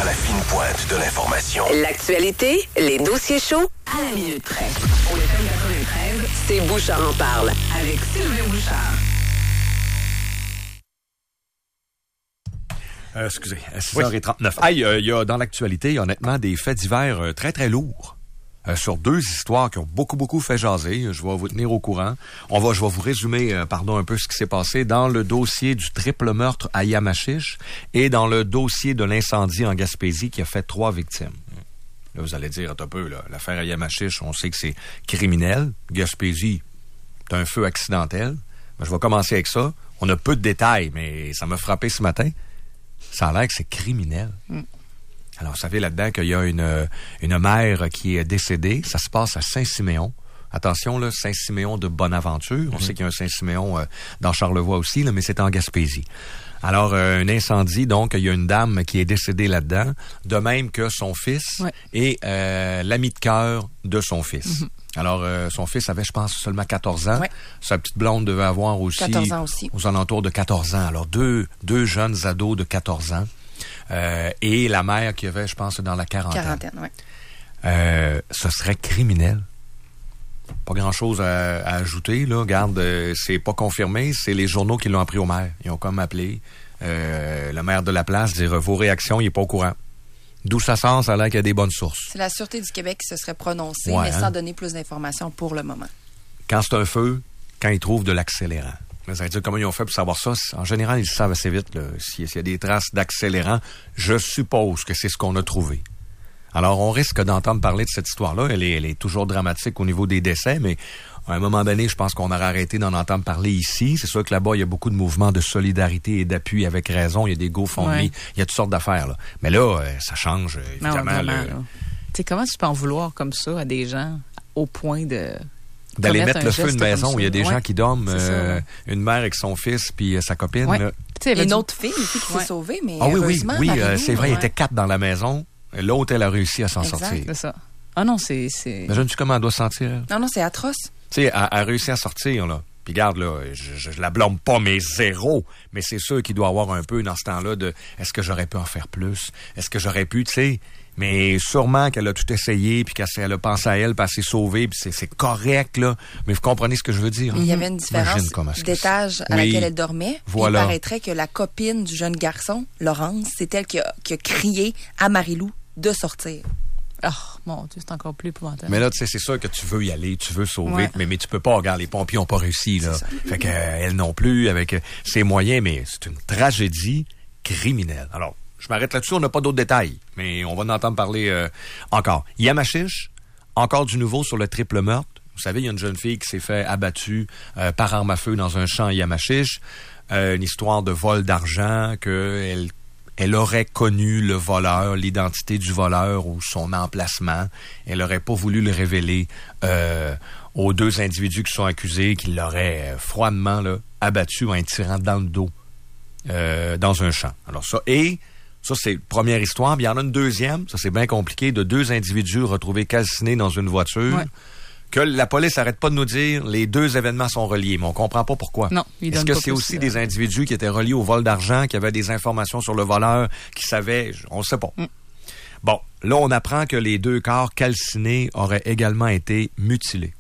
à la fine pointe de l'information. L'actualité, les dossiers chauds, à la minute près. Au FM 93, c'est Bouchard en parle, avec Sylvain Bouchard. Excusez, 6h39. Hey, il y a dans l'actualité, honnêtement, des faits divers très, très lourds. Sur deux histoires qui ont beaucoup fait jaser. Je vais vous tenir au courant. Je vais vous résumer, un peu ce qui s'est passé dans le dossier du triple meurtre à Yamachiche et dans le dossier de l'incendie en Gaspésie qui a fait 3 victimes. Là, vous allez dire, un peu, là, l'affaire à Yamachiche, on sait que c'est criminel. Gaspésie, c'est un feu accidentel. Mais je vais commencer avec ça. On a peu de détails, mais ça m'a frappé ce matin. Ça a l'air que c'est criminel. Alors, vous savez là-dedans qu'il y a une mère qui est décédée. Ça se passe à Saint-Siméon. Attention, là, Saint-Siméon de Bonaventure. On sait qu'il y a un Saint-Siméon dans Charlevoix aussi, là, mais c'est en Gaspésie. Alors, un incendie, donc, il y a une dame qui est décédée là-dedans, de même que son fils et l'ami de cœur de son fils. Alors, son fils avait, je pense, seulement 14 ans. Sa petite blonde devait avoir aussi, 14 ans aussi, aux alentours de 14 ans. Alors, deux jeunes ados de 14 ans. Et la mère qui avait, je pense, dans la quarantaine. Ce serait criminel. Pas grand-chose à ajouter, là. Regarde, c'est pas confirmé. C'est les journaux qui l'ont appris au maire. Ils ont comme appelé le maire de la place, dire vos réactions, il est pas au courant. D'où ça sort, ça a l'air qu'il y a des bonnes sources. C'est la Sûreté du Québec qui se serait prononcée, mais sans donner plus d'informations pour le moment. Quand c'est un feu, quand ils trouvent de l'accélérant. Mais ça veut dire comment ils ont fait pour savoir ça. En général, ils le savent assez vite. S'il y a des traces d'accélérant, je suppose que c'est ce qu'on a trouvé. Alors, on risque d'entendre parler de cette histoire-là. Elle est toujours dramatique au niveau des décès, mais à un moment donné, je pense qu'on aurait arrêté d'en entendre parler ici. C'est sûr que là-bas, il y a beaucoup de mouvements de solidarité et d'appui avec raison. Il y a des GoFundMe, il y a toutes sortes d'affaires, là. Mais là, ça change, évidemment. Tu sais, comment tu peux en vouloir comme ça à des gens au point d'aller mettre le feu à une maison où il y a des gens qui dorment, une mère avec son fils puis sa copine. Là. Il y a une autre fille aussi qui s'est sauvée, mais heureusement, oui, c'est vrai, il était 4 dans la maison. L'autre, elle a réussi à s'en sortir. C'est ça. Ah non, c'est... Imagine-tu comment elle doit se sentir? Non, c'est atroce. Tu sais, elle a réussi à sortir, là. Puis regarde, là, je la blâme pas, mais zéro. Mais c'est sûr qu'il doit avoir un peu dans ce temps-là de est-ce que j'aurais pu en faire plus? Est-ce que j'aurais pu, tu sais? Mais sûrement qu'elle a tout essayé, puis qu'elle a pensé à elle, puis elle s'est sauvée, puis c'est correct, là. Mais vous comprenez ce que je veux dire? Il y avait une différence d'étage à laquelle elle dormait. Voilà. Il paraîtrait que la copine du jeune garçon, Laurence, c'est elle qui a crié à Marie-Lou de sortir. Oh, mon Dieu, c'est encore plus épouvantable. Mais là, tu sais, c'est sûr que tu veux y aller, tu veux sauver, mais tu peux pas. Regarde, les pompiers ont pas réussi, là. Fait que elle non plus, avec ses moyens, mais c'est une tragédie criminelle. Alors, je m'arrête là-dessus, on n'a pas d'autres détails, mais on va en entendre parler encore. Yamachiche, encore du nouveau sur le triple meurtre. Vous savez, il y a une jeune fille qui s'est fait abattue par arme à feu dans un champ à Yamachiche. Une histoire de vol d'argent, elle aurait connu le voleur, l'identité du voleur ou son emplacement. Elle aurait pas voulu le révéler aux 2 individus qui sont accusés, qui l'auraient froidement abattu en tirant dans le dos dans un champ. Alors ça, c'est la première histoire. Puis il y en a une deuxième, ça c'est bien compliqué, de 2 individus retrouvés calcinés dans une voiture. Que la police n'arrête pas de nous dire les 2 événements sont reliés, mais on comprend pas pourquoi. Non, est-ce que c'est aussi des individus qui étaient reliés au vol d'argent, qui avaient des informations sur le voleur, qui savaient, on ne sait pas. Bon, là on apprend que les 2 corps calcinés auraient également été mutilés.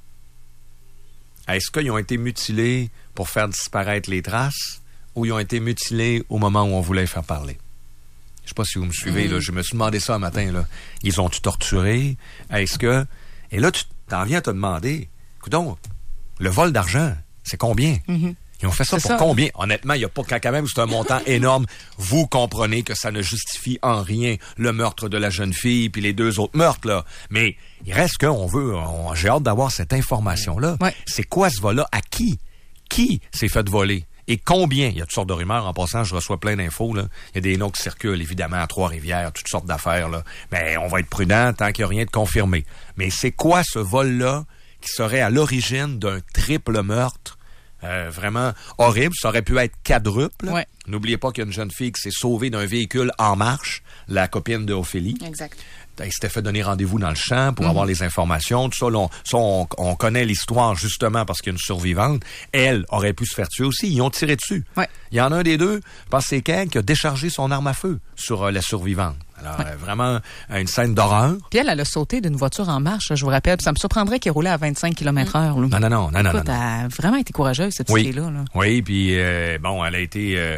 Est-ce qu'ils ont été mutilés pour faire disparaître les traces ou ils ont été mutilés au moment où on voulait faire parler? Je sais pas si vous me suivez, là, je me suis demandé ça un matin, là. Ils ont-tu torturé? Est-ce que... Et là, tu t'en viens à te demander, coudonc, le vol d'argent, c'est combien? Ils ont fait ça pour combien? Honnêtement, il y a pas quand même, c'est un montant énorme. Vous comprenez que ça ne justifie en rien le meurtre de la jeune fille puis les 2 autres meurtres, là. Mais il reste j'ai hâte d'avoir cette information-là. C'est quoi ce vol-là? À qui? Qui s'est fait voler? Et combien? Il y a toutes sortes de rumeurs. En passant, je reçois plein d'infos, là. Il y a des noms qui circulent, évidemment, à Trois-Rivières, toutes sortes d'affaires, là. Mais on va être prudent tant qu'il n'y a rien de confirmé. Mais c'est quoi ce vol-là qui serait à l'origine d'un triple meurtre? Vraiment horrible. Ça aurait pu être quadruple. N'oubliez pas qu'il y a une jeune fille qui s'est sauvée d'un véhicule en marche, la copine de Ophélie. Exact. Il s'était fait donner rendez-vous dans le champ pour avoir les informations. Tout ça, on connaît l'histoire justement parce qu'il y a une survivante. Elle aurait pu se faire tuer aussi. Ils ont tiré dessus. Ouais. Il y en a un des deux, je pense que c'est Ken, qui a déchargé son arme à feu sur la survivante. Alors, vraiment, une scène d'horreur. Puis elle a sauté d'une voiture en marche, je vous rappelle. Ça me surprendrait qu'elle roulait à 25 km/h. Non. Écoute, elle a vraiment été courageuse, cette fille-là. Là. Oui, puis bon, elle a été...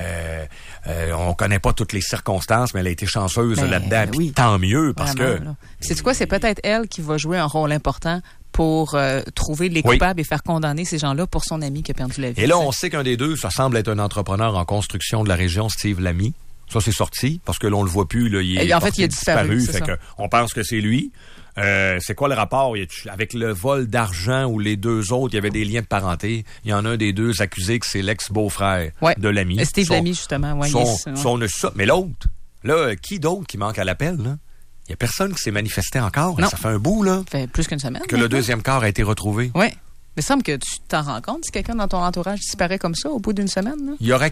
on connaît pas toutes les circonstances, mais elle a été chanceuse là-dedans. Puis tant mieux, parce vraiment, que... C'est quoi? C'est peut-être elle qui va jouer un rôle important pour trouver les coupables et faire condamner ces gens-là pour son ami qui a perdu la vie. Et là, on sait qu'un des deux, ça semble être un entrepreneur en construction de la région, Steve Lamy. Ça, c'est sorti, parce que là, on le voit plus. Là, il a disparu. Fait que on pense que c'est lui. C'est quoi le rapport? Avec le vol d'argent ou les deux autres, il y avait des liens de parenté. Il y en a un des deux accusé que c'est l'ex-beau-frère de Lamy. Steve Lamy, justement. Mais l'autre, là, qui d'autre qui manque à l'appel, là? Il n'y a personne qui s'est manifesté encore. Ça fait un bout, là. Ça fait plus qu'une semaine. Que le deuxième corps a été retrouvé. Oui. Mais il semble que tu t'en rends compte si quelqu'un dans ton entourage disparaît comme ça au bout d'une semaine. Là. Il y aurait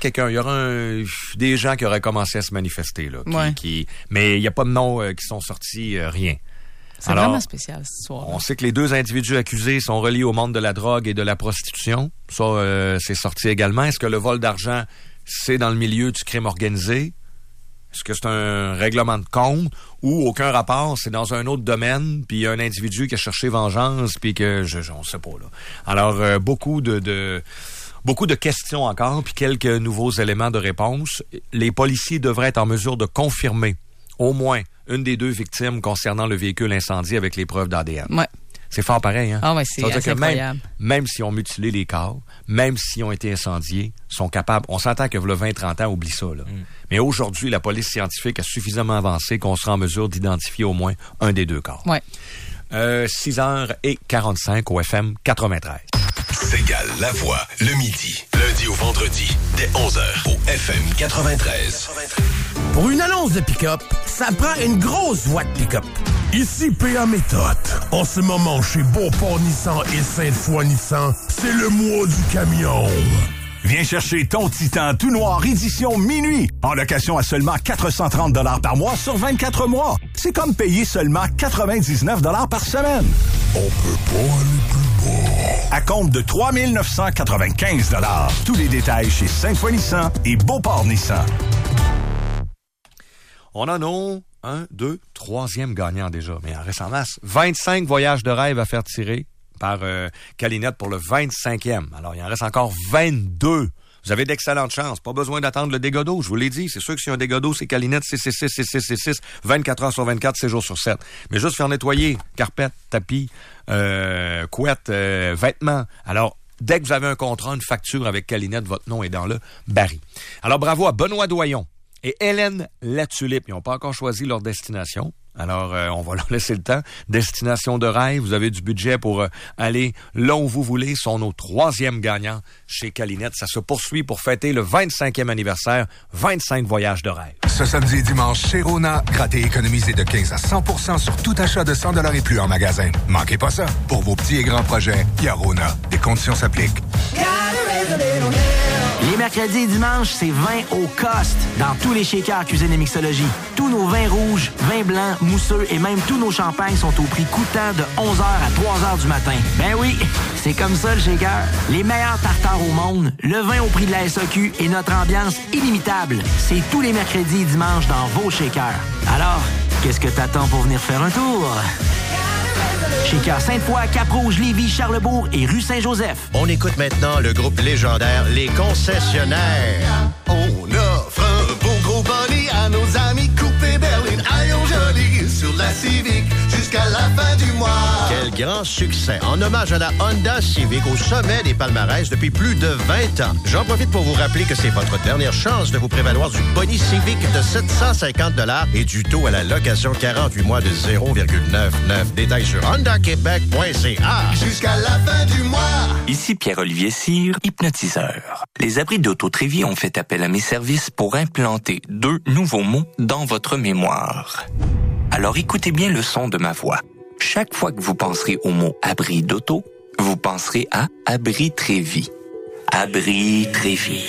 des gens qui auraient commencé à se manifester. Là, mais il n'y a pas de noms qui sont sortis, rien. C'est vraiment spécial, cette histoire. On sait que les deux individus accusés sont reliés au monde de la drogue et de la prostitution. Ça, c'est sorti également. Est-ce que le vol d'argent, c'est dans le milieu du crime organisé? Est-ce que c'est un règlement de compte ou aucun rapport, c'est dans un autre domaine, puis il y a un individu qui a cherché vengeance, puis que on sait pas là. Alors beaucoup de questions encore, puis quelques nouveaux éléments de réponse. Les policiers devraient être en mesure de confirmer au moins une des deux victimes concernant le véhicule incendié avec les preuves d'ADN. Ouais. C'est fort pareil, hein? Ah ouais, c'est assez incroyable. Même s'ils ont mutilé les corps, même s'ils ont été incendiés, sont capables... On s'entend que le 20-30 ans, oublie ça, là. Mais aujourd'hui, la police scientifique a suffisamment avancé qu'on sera en mesure d'identifier au moins un des deux corps. Ouais. 6h45 au FM 93. Ségale la voix, le midi, lundi au vendredi, dès 11h au FM 93. Pour une annonce de pick-up, ça prend une grosse voix de pick-up. Ici PA Méthode. En ce moment, chez Beauport Nissan et Sainte-Foy Nissan, c'est le mois du camion. Viens chercher ton Titan tout noir édition minuit en location à seulement 430 $ par mois sur 24 mois. C'est comme payer seulement 99 $ par semaine. On peut pas aller plus bas. À compte de 3 995 $. Tous les détails chez Sainte-Foy Nissan et Beauport Nissan. On en a un, deux, troisième gagnant déjà, mais il en reste en masse. 25 voyages de rêve à faire tirer par Calinette pour le 25e. Alors, il en reste encore 22. Vous avez d'excellentes chances. Pas besoin d'attendre le dégât d'eau, je vous l'ai dit. C'est sûr que si un dégât d'eau, c'est Calinette 666 24 heures sur 24, 7 jours sur 7. Mais juste faire nettoyer carpette, tapis, couette, vêtements. Alors, dès que vous avez un contrat, une facture avec Calinette, votre nom est dans le baril. Alors, bravo à Benoît Doyon et Hélène Latulippe. Ils n'ont pas encore choisi leur destination. Alors, on va leur laisser le temps. Destination de rêve, vous avez du budget pour aller là où vous voulez. Sont nos troisième gagnants chez Calinette. Ça se poursuit pour fêter le 25e anniversaire. 25 voyages de rêve. Ce samedi et dimanche, chez Rona, grattez et économisez de 15 à 100% sur tout achat de 100 $ et plus en magasin. Manquez pas ça. Pour vos petits et grands projets, il y a Rona. Des conditions s'appliquent. Les mercredis et dimanches, c'est vin au cost dans tous les shakers Cuisine et Mixologie. Tous nos vins rouges, vins blancs, mousseux et même tous nos champagnes sont au prix coûtant de 11h à 3h du matin. Ben oui, c'est comme ça le shaker. Les meilleurs tartares au monde, le vin au prix de la SAQ et notre ambiance inimitable. C'est tous les mercredis et dimanches dans vos shakers. Alors, qu'est-ce que t'attends pour venir faire un tour? Shaker Sainte-Foy, Cap-Rouge, Lévis, Charlebourg et rue Saint-Joseph. On écoute maintenant le groupe légendaire Les Concessionnaires. On offre un beau gros bonnet à nos amis Coupé Berlin. Aïe, joli sur la Civic jusqu'à la fin du mois. Quel grand succès en hommage à la Honda Civic au sommet des palmarès depuis plus de 20 ans. J'en profite pour vous rappeler que c'est votre dernière chance de vous prévaloir du boni Civic de 750 $ et du taux à la location 48 mois de 0,99. Détails sur hondaquebec.ca. Jusqu'à la fin du mois. Ici Pierre-Olivier Cyr, hypnotiseur. Les abris d'Auto-Trévis ont fait appel à mes services pour implanter 2 nouveaux mots dans votre mémoire. Alors écoutez bien le son de ma voix. Chaque fois que vous penserez au mot abri d'auto, vous penserez à Abri Trévis. Abri Trévis.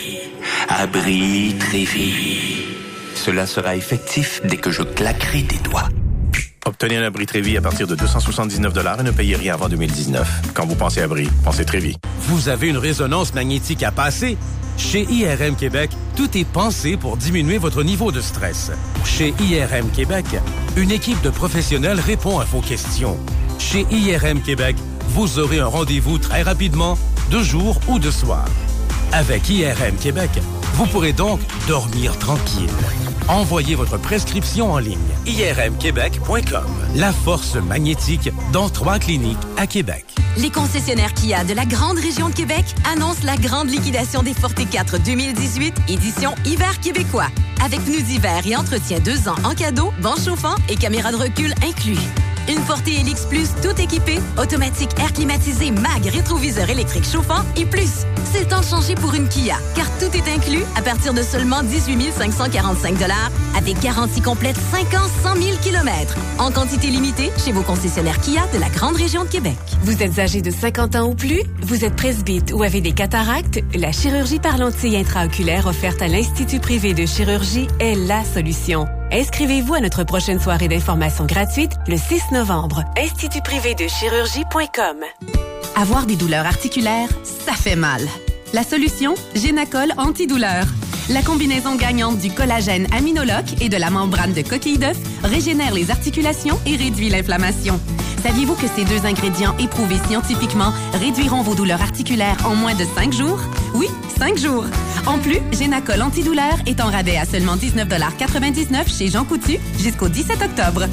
Abri Trévis. Cela sera effectif dès que je claquerai des doigts. Obtenez un abri Trévis à partir de 279 $ et ne payez rien avant 2019. Quand vous pensez abri, pensez Trévis. Vous avez une résonance magnétique à passer? Chez IRM Québec, tout est pensé pour diminuer votre niveau de stress. Chez IRM Québec, une équipe de professionnels répond à vos questions. Chez IRM Québec, vous aurez un rendez-vous très rapidement, de jour ou de soir. Avec IRM Québec, vous pourrez donc dormir tranquille. Envoyez votre prescription en ligne. irmquebec.com. La force magnétique dans 3 cliniques à Québec. Les concessionnaires Kia de la grande région de Québec annoncent la grande liquidation des Forte 4 2018, édition hiver québécois. Avec pneus d'hiver et entretien 2 ans en cadeau, banc chauffant et caméra de recul inclus. Une Forte Helix Plus tout équipée, automatique air climatisé, mag, rétroviseur électrique chauffant et plus. C'est le temps de changer pour une Kia, car tout est inclus à partir de seulement 18 545 $ avec garantie complète 5 ans, 100 000 km. En quantité limitée chez vos concessionnaires Kia de la grande région de Québec. Vous êtes âgé de 50 ans ou plus? Vous êtes presbyte ou avez des cataractes? La chirurgie par lentille intraoculaire offerte à l'Institut privé de chirurgie est la solution. Inscrivez-vous à notre prochaine soirée d'information gratuite le 6 novembre. institutprivédechirurgie.com. Avoir des douleurs articulaires, ça fait mal. La solution, Génacol antidouleur. La combinaison gagnante du collagène aminoloc et de la membrane de coquille d'œuf régénère les articulations et réduit l'inflammation. Saviez-vous que ces 2 ingrédients éprouvés scientifiquement réduiront vos douleurs articulaires en moins de 5 jours? Oui, 5 jours. En plus, Génacol antidouleur est en rabais à seulement 19,99 $ chez Jean Coutu jusqu'au 17 octobre.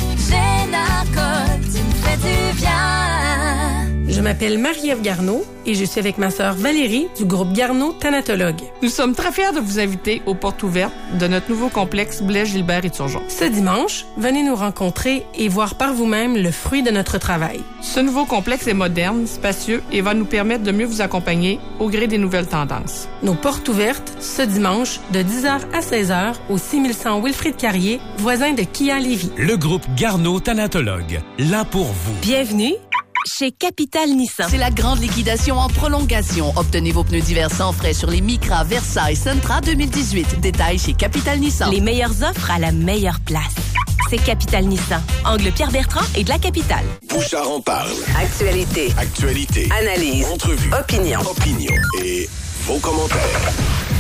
Génacol, tu me fais du bien. Je m'appelle Marie-Ève Garneau et je suis avec ma sœur Valérie du groupe Garneau Thanatologue. Nous sommes très fiers de vous inviter aux portes ouvertes de notre nouveau complexe Blaise, Gilbert et Turgeon. Ce dimanche, venez nous rencontrer et voir par vous-même le fruit de notre travail. Ce nouveau complexe est moderne, spacieux et va nous permettre de mieux vous accompagner au gré des nouvelles tendances. Nos portes ouvertes ce dimanche de 10h à 16h au 6100 Wilfrid Carrier, voisin de Kia Lévis. Le groupe Garneau Thanatologue, là pour vous. Bienvenue chez Capital Nissan. C'est la grande liquidation en prolongation. Obtenez vos pneus d'hiver sans frais sur les Micra, Versa et Sentra 2018. Détails chez Capital Nissan. Les meilleures offres à la meilleure place. C'est Capital Nissan. Angle Pierre-Bertrand et de la Capitale. Bouchard en parle. Actualité. Analyse. Entrevue. Opinion. Et vos commentaires.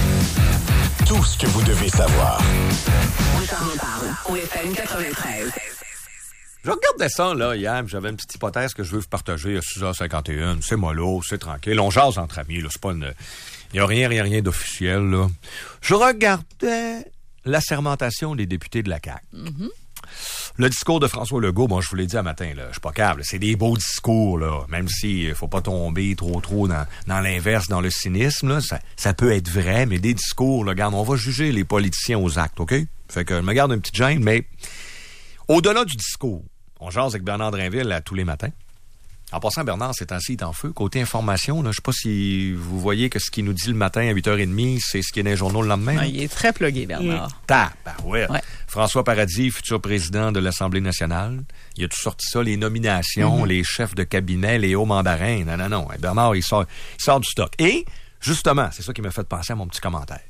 Tout ce que vous devez savoir. Bouchard en parle. Au FM 93. Je regardais ça, là, hier, j'avais une petite hypothèse que je veux vous partager à 6h51. C'est mollo, c'est tranquille. On jase entre amis, là. C'est pas une... Il n'y a rien d'officiel, là. Je regardais l'assermentation des députés de la CAQ. Mm-hmm. Le discours de François Legault, bon, je vous l'ai dit à matin, là, je suis pas câble. C'est des beaux discours, là. Même si faut pas tomber trop dans l'inverse, dans le cynisme, là. Ça peut être vrai, mais des discours, là, regarde, on va juger les politiciens aux actes, OK? Fait que je me garde une petite gêne, mais au-delà du discours, on jase avec Bernard Drinville à tous les matins. En passant, Bernard, ces temps-ci, il est en feu. Côté information, là, je sais pas si vous voyez que ce qu'il nous dit le matin à 8h30, c'est ce qui est dans les journaux le lendemain. Ah, il est très plugué, Bernard. Ouais. François Paradis, futur président de l'Assemblée nationale. Il a tout sorti ça, les nominations, les chefs de cabinet, les hauts mandarins. Non. Bernard, il sort du stock. Et, justement, c'est ça qui m'a fait penser à mon petit commentaire.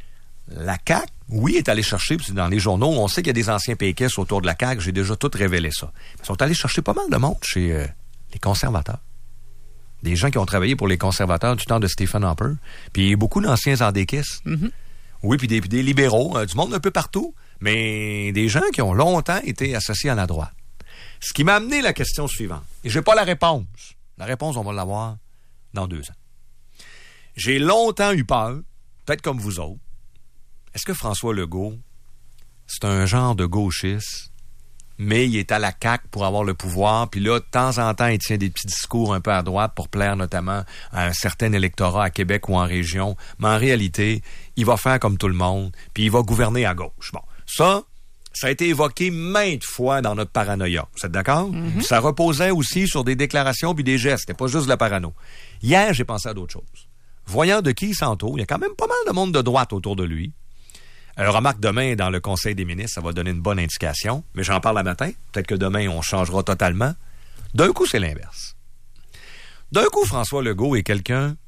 La CAQ, oui, est allée chercher, puis dans les journaux, on sait qu'il y a des anciens péquistes autour de la CAQ, j'ai déjà tout révélé ça. Ils sont allés chercher pas mal de monde chez les conservateurs. Des gens qui ont travaillé pour les conservateurs du temps de Stephen Harper, puis beaucoup d'anciens andéquistes. Mm-hmm. Oui, puis des libéraux, du monde un peu partout, mais des gens qui ont longtemps été associés à la droite. Ce qui m'a amené la question suivante, et j'ai pas la réponse. La réponse, on va l'avoir dans 2 ans. J'ai longtemps eu peur, peut-être comme vous autres. Est-ce que François Legault, c'est un genre de gauchiste, mais il est à la CAQ pour avoir le pouvoir, puis là, de temps en temps, il tient des petits discours un peu à droite pour plaire notamment à un certain électorat à Québec ou en région, mais en réalité, il va faire comme tout le monde, puis il va gouverner à gauche. Bon, ça a été évoqué maintes fois dans notre paranoïa. Vous êtes d'accord? Mm-hmm. Ça reposait aussi sur des déclarations puis des gestes, c'était pas juste de la parano. Hier, j'ai pensé à d'autres choses. Voyant de qui il s'entoure, il y a quand même pas mal de monde de droite autour de lui. Alors, remarque, demain, dans le Conseil des ministres, ça va donner une bonne indication, mais j'en parle à matin. Peut-être que demain, on changera totalement. D'un coup, c'est l'inverse. D'un coup, François Legault est quelqu'un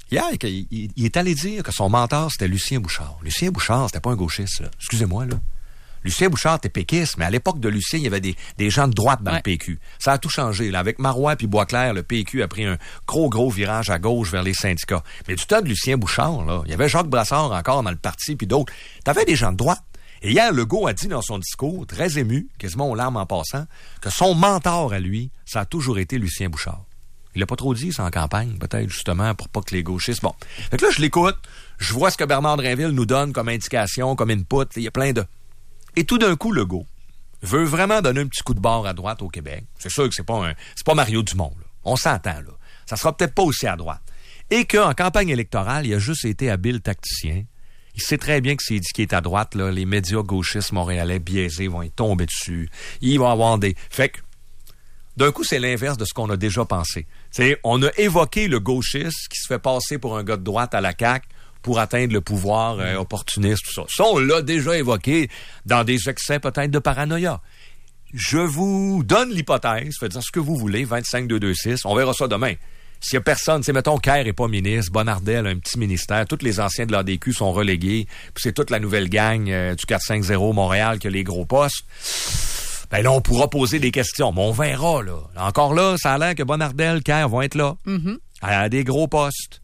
Hier, il est allé dire que son mentor, c'était Lucien Bouchard. Lucien Bouchard, c'était pas un gauchiste, là. Excusez-moi, là. Lucien Bouchard était péquiste, mais à l'époque de Lucien, il y avait des gens de droite dans le PQ. Ça a tout changé, là. Avec Marois puis Boisclair, le PQ a pris un gros virage à gauche vers les syndicats. Mais du temps de Lucien Bouchard, là, il y avait Jacques Brassard encore dans le parti, puis d'autres. T'avais des gens de droite. Et hier, Legault a dit dans son discours, très ému, quasiment aux larmes en passant, que son mentor à lui, ça a toujours été Lucien Bouchard. Il l'a pas trop dit, ça, en campagne, peut-être, justement, pour pas que les gauchistes... Bon. Fait que là, je l'écoute, je vois ce que Bernard Drinville nous donne comme indication, comme input, il y a plein de... Et tout d'un coup, Legault veut vraiment donner un petit coup de barre à droite au Québec. C'est sûr que c'est pas Mario Dumont, là. On s'entend, là. Ça sera peut-être pas aussi à droite. Et qu'en campagne électorale, il a juste été habile tacticien. Il sait très bien que s'il dit qu'il est à droite, là, les médias gauchistes montréalais biaisés vont y tomber dessus. Il va avoir des... Fait que, d'un coup, c'est l'inverse de ce qu'on a déjà pensé. T'sais, on a évoqué le gauchiste qui se fait passer pour un gars de droite à la CAQ pour atteindre le pouvoir opportuniste, tout ça. Ça, on l'a déjà évoqué dans des excès peut-être de paranoïa. Je vous donne l'hypothèse, faites dire ce que vous voulez, 25-226, on verra ça demain. S'il y a personne, mettons, Kerr est pas ministre, Bonnardel a un petit ministère, tous les anciens de l'ADQ sont relégués, puis c'est toute la nouvelle gang du 450 Montréal qui a les gros postes. Ben là, on pourra poser des questions, mais on verra, là. Encore là, ça a l'air que Bonnardel, Kerr vont être là, à des gros postes.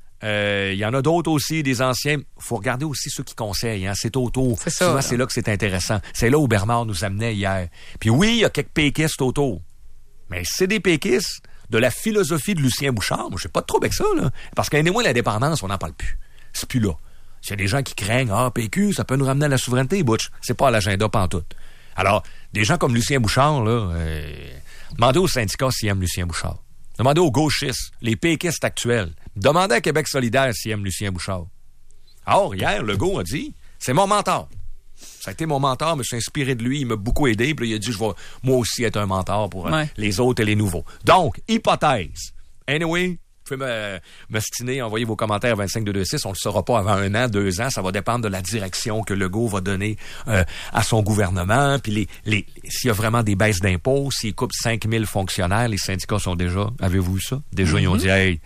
Il y en a d'autres aussi, des anciens. Faut regarder aussi ceux qui conseillent, hein. C'est autour. C'est ça, souvent, là. C'est là que c'est intéressant. C'est là où Bernard nous amenait hier. Puis oui, il y a quelques péquistes autour. Mais c'est des péquistes de la philosophie de Lucien Bouchard. Moi, j'ai pas de trouble avec ça, là. Parce qu'un l'indépendance, on n'en parle plus. C'est plus là. S'il y a des gens qui craignent, PQ, ça peut nous ramener à la souveraineté, Butch. C'est pas à l'agenda pantoute. Alors, des gens comme Lucien Bouchard, là, demandez aux syndicats s'ils aiment Lucien Bouchard. Demandez aux gauchistes, les péquistes actuels. Demandez à Québec solidaire s'ils aiment Lucien Bouchard. Or, hier, Legault a dit, c'est mon mentor. Ça a été mon mentor, je me suis inspiré de lui, il m'a beaucoup aidé, puis là, il a dit, je vais moi aussi être un mentor pour les autres et les nouveaux. Donc, hypothèse. Anyway, vous pouvez m'ostiner, envoyer vos commentaires à 25-226, on ne le saura pas avant 1 an, 2 ans, ça va dépendre de la direction que Legault va donner à son gouvernement, puis s'il y a vraiment des baisses d'impôts, s'il coupe 5000 fonctionnaires, les syndicats sont déjà, avez-vous vu ça? Déjà, ils ont dit, hey,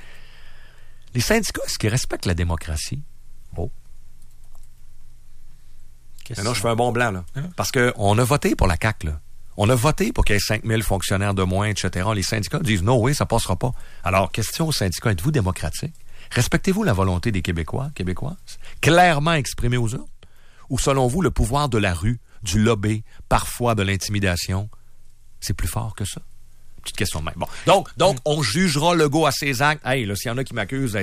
les syndicats, est-ce qu'ils respectent la démocratie? Oh. Non, je fais un bon blanc, là. Parce qu'on a voté pour la CAQ, là. On a voté pour qu'il y ait 5000 fonctionnaires de moins, etc. Les syndicats disent, non, oui, ça passera pas. Alors, question aux syndicats, êtes-vous démocratique? Respectez-vous la volonté des Québécois, Québécoises? Clairement exprimée aux urnes? Ou selon vous, le pouvoir de la rue, du lobby, parfois de l'intimidation, c'est plus fort que ça? Petite question de même. Bon, donc, on jugera Legault à ses actes. Hey, là, s'il y en a qui m'accusent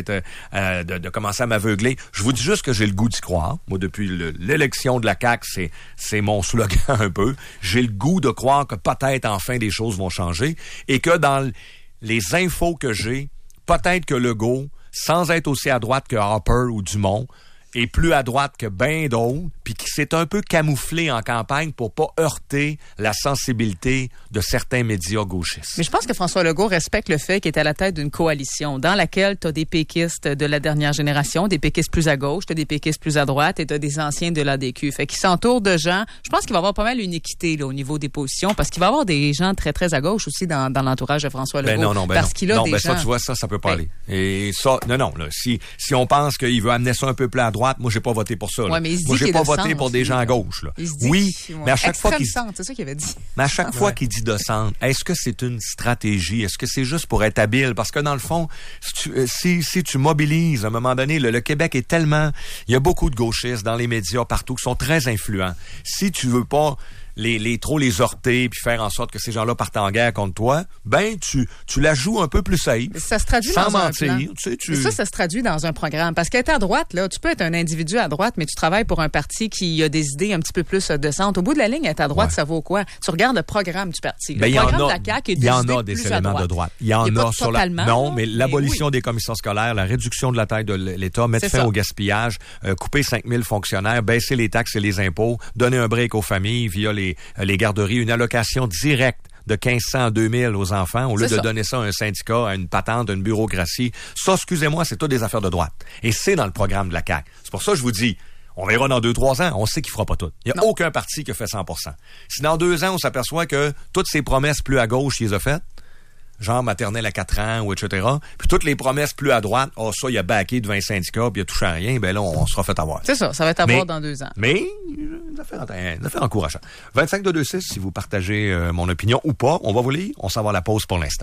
de commencer à m'aveugler, je vous dis juste que j'ai le goût d'y croire. Moi, depuis l'élection de la CAQ, c'est mon slogan un peu. J'ai le goût de croire que peut-être enfin des choses vont changer et que dans les infos que j'ai, peut-être que Legault, sans être aussi à droite que Harper ou Dumont, est plus à droite que bien d'autres, puis qui s'est un peu camouflé en campagne pour pas heurter la sensibilité de certains médias gauchistes. Mais je pense que François Legault respecte le fait qu'il est à la tête d'une coalition dans laquelle tu as des péquistes de la dernière génération, des péquistes plus à gauche, tu as des péquistes plus à droite et tu as des anciens de l'ADQ. Fait qu'il s'entoure de gens. Je pense qu'il va y avoir pas mal une équité là, au niveau des positions parce qu'il va y avoir des gens très, très à gauche aussi dans l'entourage de François Legault. Parce qu'il a des gens... ça, tu vois, ça peut pas aller. Et ça, non, là, si on pense qu'il veut amener ça un peu plus à droite, moi, j'ai pas voté pour ça. Là. Ouais, mais moi, j'ai pas voté pour des gens à gauche. Là. Oui, mais à chaque fois qu'il c'est ça qu'il avait dit. Mais à chaque fois qu'il dit de centre, est-ce que c'est une stratégie? Est-ce que c'est juste pour être habile? Parce que dans le fond, si tu mobilises, à un moment donné, le Québec est tellement... Il y a beaucoup de gauchistes dans les médias partout qui sont très influents. Si tu veux pas trop les heurter puis faire en sorte que ces gens-là partent en guerre contre toi, ben tu la joues un peu plus safe. Ça se traduit sans dans mentir, un plan. Tu sais, ça se traduit dans un programme. Parce qu'être à droite, là, tu peux être un individu à droite, mais tu travailles pour un parti qui a des idées un petit peu plus de centre. Au bout de la ligne, être à droite, ça vaut quoi? Tu regardes le programme du parti. Le programme de la CAQ est des idées plus à droite. Il y en a des éléments de droite. Il y en a sur la... Non, mais l'abolition des commissions scolaires, la réduction de la taille de l'État, mettre fin au gaspillage, couper 5000 fonctionnaires, baisser les taxes et les impôts, donner un break aux familles via les garderies, une allocation directe de 1500 à 2000 aux enfants, au lieu de donner ça à un syndicat, à une patente, à une bureaucratie. Ça, excusez-moi, c'est toutes des affaires de droite. Et c'est dans le programme de la CAQ. C'est pour ça que je vous dis, on verra dans 2-3 ans, on sait qu'il fera pas tout. Il n'y a aucun parti qui a fait 100%. Si dans 2 ans, on s'aperçoit que toutes ces promesses plus à gauche, il les a faites, genre maternelle à 4 ans ou etc. Puis toutes les promesses plus à droite, ça, il a backé devant un syndicat, puis il a touché à rien, ben là, on sera fait avoir. C'est ça va être à voir dans 2 ans. Mais, une affaire encourageante. 25-226, si vous partagez mon opinion ou pas, on va vous lire, on s'en va à la pause pour l'instant.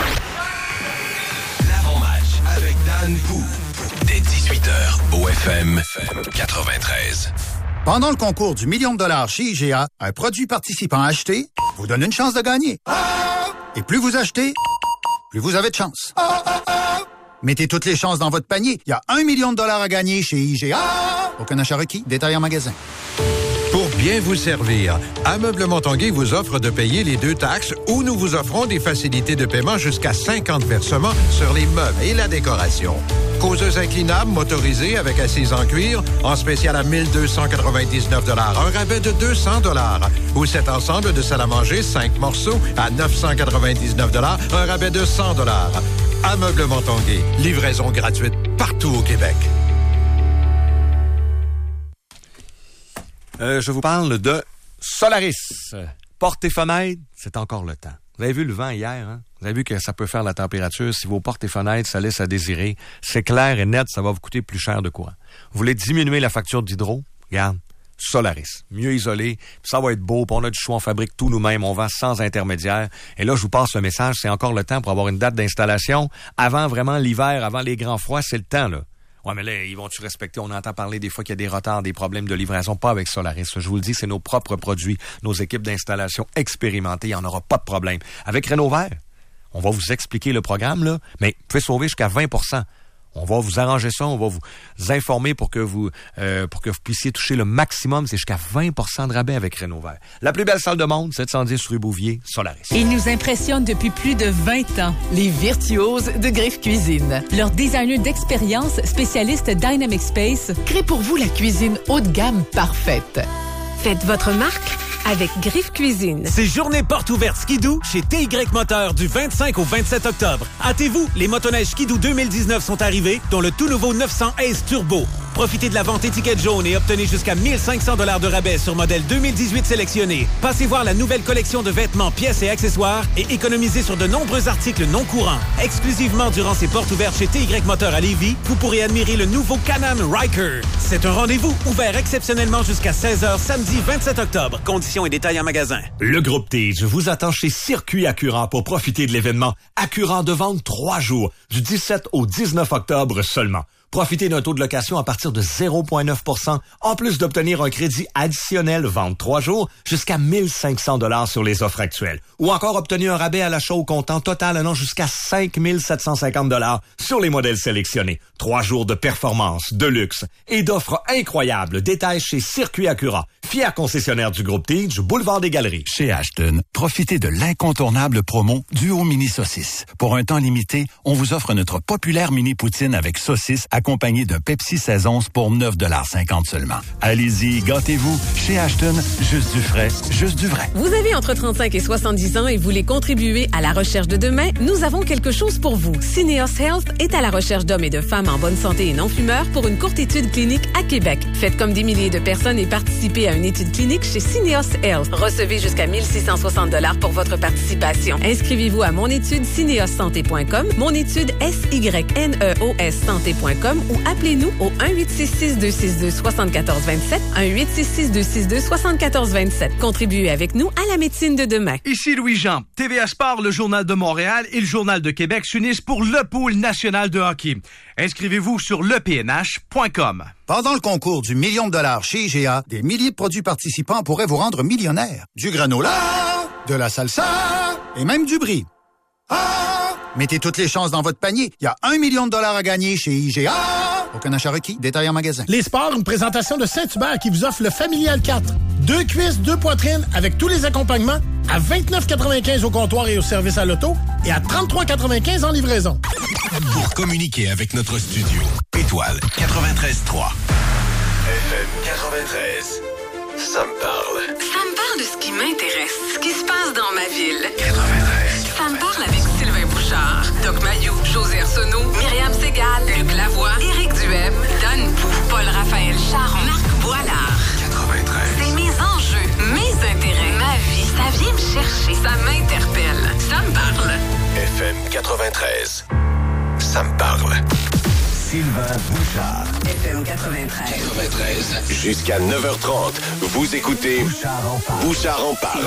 L'avant-match avec Dan Pou, dès 18h au FM 93. Pendant le concours du $1 million chez IGA, un produit participant acheté vous donne une chance de gagner. Et plus vous achetez, plus vous avez de chance. Mettez toutes les chances dans votre panier. Il y a $1 million à gagner chez IGA. Aucun achat requis. Détail en magasin. Pour bien vous servir, Ameublement Tanguay vous offre de payer les 2 taxes ou nous vous offrons des facilités de paiement jusqu'à 50 versements sur les meubles et la décoration. Causeuse inclinable motorisée avec assise en cuir, en spécial à 1 299 $, un rabais de 200 $. Ou cet ensemble de salle à manger, 5 morceaux, à 999 $, un rabais de 100 $. Ameublement Tanguay, livraison gratuite partout au Québec. Je vous parle de Solaris. Portes et fenêtres, c'est encore le temps. Vous avez vu le vent hier, hein? Vous avez vu que ça peut faire la température. Si vos portes et fenêtres, ça laisse à désirer, c'est clair et net, ça va vous coûter plus cher de courant. Vous voulez diminuer la facture d'hydro? Regarde, Solaris. Mieux isolé, puis ça va être beau, puis on a du choix, on fabrique tout nous-mêmes, on vend sans intermédiaire. Et là, je vous passe le message, c'est encore le temps pour avoir une date d'installation. Avant vraiment l'hiver, avant les grands froids, c'est le temps, là. Ouais, mais là, ils vont-tu respecter? On entend parler des fois qu'il y a des retards, des problèmes de livraison. Pas avec Solaris. Je vous le dis, c'est nos propres produits, nos équipes d'installation expérimentées. Il n'y en aura pas de problème. Avec Rénovert, on va vous expliquer le programme, là, mais vous pouvez sauver jusqu'à 20%. On va vous arranger ça, on va vous informer pour que vous puissiez toucher le maximum. C'est jusqu'à 20% de rabais avec Rénovert. La plus belle salle de monde, 710 rue Bouvier, Solaris. Ils nous impressionnent depuis plus de 20 ans, les virtuoses de Griffe Cuisine. Leur designer d'expérience, spécialiste Dynamic Space, crée pour vous la cuisine haut de gamme parfaite. Faites votre marque avec Griffe Cuisine. C'est journée porte ouverte Skidoo chez TY Moteur du 25 au 27 octobre. Hâtez-vous, les motoneiges Skidoo 2019 sont arrivés, dont le tout nouveau 900 Ace Turbo. Profitez de la vente étiquette jaune et obtenez jusqu'à 1 500 $ de rabais sur modèle 2018 sélectionné. Passez voir la nouvelle collection de vêtements, pièces et accessoires et économisez sur de nombreux articles non courants. Exclusivement durant ces portes ouvertes chez TY Moteur à Lévis, vous pourrez admirer le nouveau Can-Am Ryker. C'est un rendez-vous ouvert exceptionnellement jusqu'à 16h samedi 27 octobre. Conditions et détails en magasin. Le groupe Tige vous attend chez Circuit Accurant pour profiter de l'événement Accurant de vente 3 jours, du 17 au 19 octobre seulement. Profitez d'un taux de location à partir de 0,9%, en plus d'obtenir un crédit additionnel vente 3 jours jusqu'à 1 500 $ sur les offres actuelles. Ou encore obtenir un rabais à l'achat au comptant total allant jusqu'à 5 750 $ sur les modèles sélectionnés. 3 jours de performance, de luxe et d'offres incroyables. Détails chez Circuit Accurant, fier concessionnaire du groupe Tige, boulevard des Galeries. Chez Ashton, profitez de l'incontournable promo Duo Mini Saucisse. Pour un temps limité, on vous offre notre populaire mini poutine avec saucisse accompagné d'un Pepsi 16 onces pour 9,50 $ seulement. Allez-y, gâtez-vous. Chez Ashton, juste du frais, juste du vrai. Vous avez entre 35 et 70 ans et voulez contribuer à la recherche de demain? Nous avons quelque chose pour vous. Syneos Health est à la recherche d'hommes et de femmes en bonne santé et non-fumeurs pour une courte étude clinique à Québec. Faites comme des milliers de personnes et participez à une étude clinique chez Syneos Health. Recevez jusqu'à 1 660 $ pour votre participation. Inscrivez-vous à monétudesyneossanté.com, monétude-SYNEOS santé.com ou appelez-nous au 1-866-262-7427, 1-866-262-7427. Contribuez avec nous à la médecine de demain. Ici Louis-Jean. TVA Sport, le Journal de Montréal et le Journal de Québec s'unissent pour le pool national de hockey. Inscrivez-vous sur lepnh.com. Pendant le concours du $1 million chez IGA, des milliers de produits participants pourraient vous rendre millionnaire. Du granola, de la salsa et même du brie. Mettez toutes les chances dans votre panier. Il y a $1 million à gagner chez IGA. Aucun achat requis. Détail en magasin. Les sports, une présentation de Saint-Hubert qui vous offre le Familial 4. 2 cuisses, 2 poitrines avec tous les accompagnements à 29,95 au comptoir et au service à l'auto et à 33,95 en livraison. Pour communiquer avec notre studio, étoile 93.3. FM 93. Ça me parle. Ça me parle de ce qui m'intéresse, ce qui se passe dans ma ville. 93. Ça me parle avec Sylvain Bouchard, Doc Mayou, José Arsenault, Myriam Ségal, Luc Lavoie, Éric Duhem, Dan Pou, Paul-Raphaël Charon, Marc Boilard. 93. C'est mes enjeux, mes intérêts, ma vie. Ça vient me chercher, ça m'interpelle. Ça me parle. FM 93. Ça me parle. Sylvain Bouchard. FM 93. Jusqu'à 9h30, vous écoutez Bouchard en parle.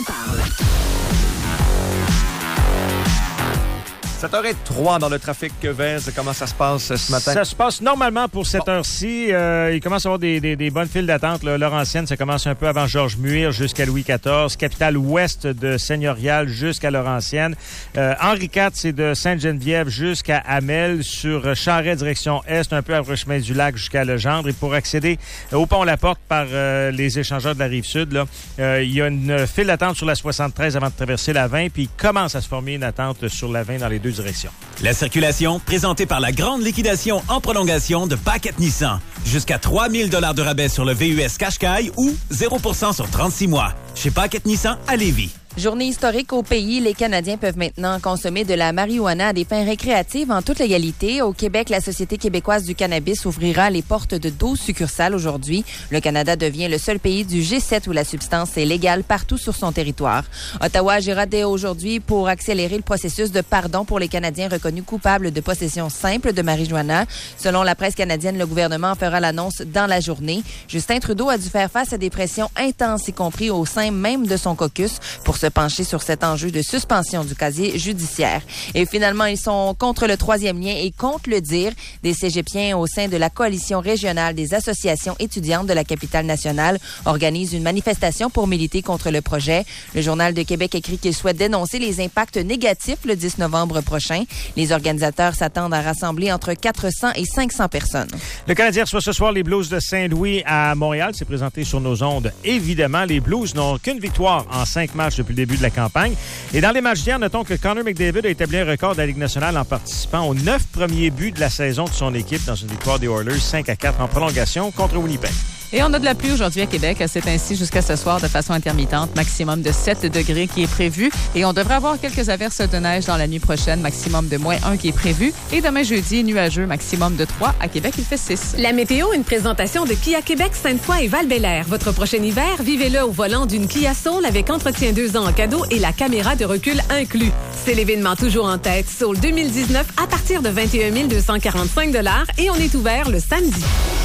7h03 dans le trafic vert. Comment ça se passe ce matin? Ça se passe normalement pour cette heure-ci. Il commence à y avoir des bonnes files d'attente. Laurentienne, ça commence un peu avant Georges Muir jusqu'à Louis XIV. Capitale ouest de Seigneurial jusqu'à Laurentienne. Henri IV, c'est de Sainte-Geneviève jusqu'à Hamel. Sur Charest, direction est, un peu après le chemin du lac jusqu'à Legendre. Et pour accéder au pont La Porte par les échangeurs de la Rive-Sud, il y a une file d'attente sur la 73 avant de traverser la 20. Puis il commence à se former une attente sur la 20 dans les deux directions. La circulation, présentée par la grande liquidation en prolongation de Paquette Nissan. Jusqu'à 3000 $ de rabais sur le VUS Qashqai ou 0% sur 36 mois. Chez Paquette Nissan à Lévis. Journée historique au pays, les Canadiens peuvent maintenant consommer de la marijuana à des fins récréatives en toute légalité. Au Québec, la Société québécoise du cannabis ouvrira les portes de 12 succursales aujourd'hui. Le Canada devient le seul pays du G7 où la substance est légale partout sur son territoire. Ottawa agira dès aujourd'hui pour accélérer le processus de pardon pour les Canadiens reconnus coupables de possession simple de marijuana. Selon la presse canadienne, le gouvernement fera l'annonce dans la journée. Justin Trudeau a dû faire face à des pressions intenses, y compris au sein même de son caucus, pour se pencher sur cet enjeu de suspension du casier judiciaire. Et finalement, ils sont contre le troisième lien et contre le dire. Des cégepiens au sein de la coalition régionale des associations étudiantes de la capitale nationale organisent une manifestation pour militer contre le projet. Le Journal de Québec écrit qu'il souhaite dénoncer les impacts négatifs le 10 novembre prochain. Les organisateurs s'attendent à rassembler entre 400 et 500 personnes. Le Canadien reçoit ce soir les Blues de Saint-Louis à Montréal. C'est présenté sur nos ondes. Évidemment, les Blues n'ont qu'une victoire en 5 matchs depuis le début de la campagne. Et dans les matchs d'hier, notons que Connor McDavid a établi un record de la Ligue nationale en participant aux 9 premiers buts de la saison de son équipe dans une victoire des Oilers 5-4 en prolongation contre Winnipeg. Et on a de la pluie aujourd'hui à Québec. C'est ainsi jusqu'à ce soir de façon intermittente. Maximum de 7 degrés qui est prévu. Et on devrait avoir quelques averses de neige dans la nuit prochaine. Maximum de -1 qui est prévu. Et demain jeudi, nuageux, maximum de 3. À Québec, il fait 6. La météo, une présentation de Kia Québec, Sainte-Foy et Val-Bélair. Votre prochain hiver, vivez-le au volant d'une Kia Soul avec entretien 2 ans en cadeau et la caméra de recul inclus. C'est l'événement toujours en tête. Soul 2019 à partir de 21 245 $ et on est ouvert le samedi.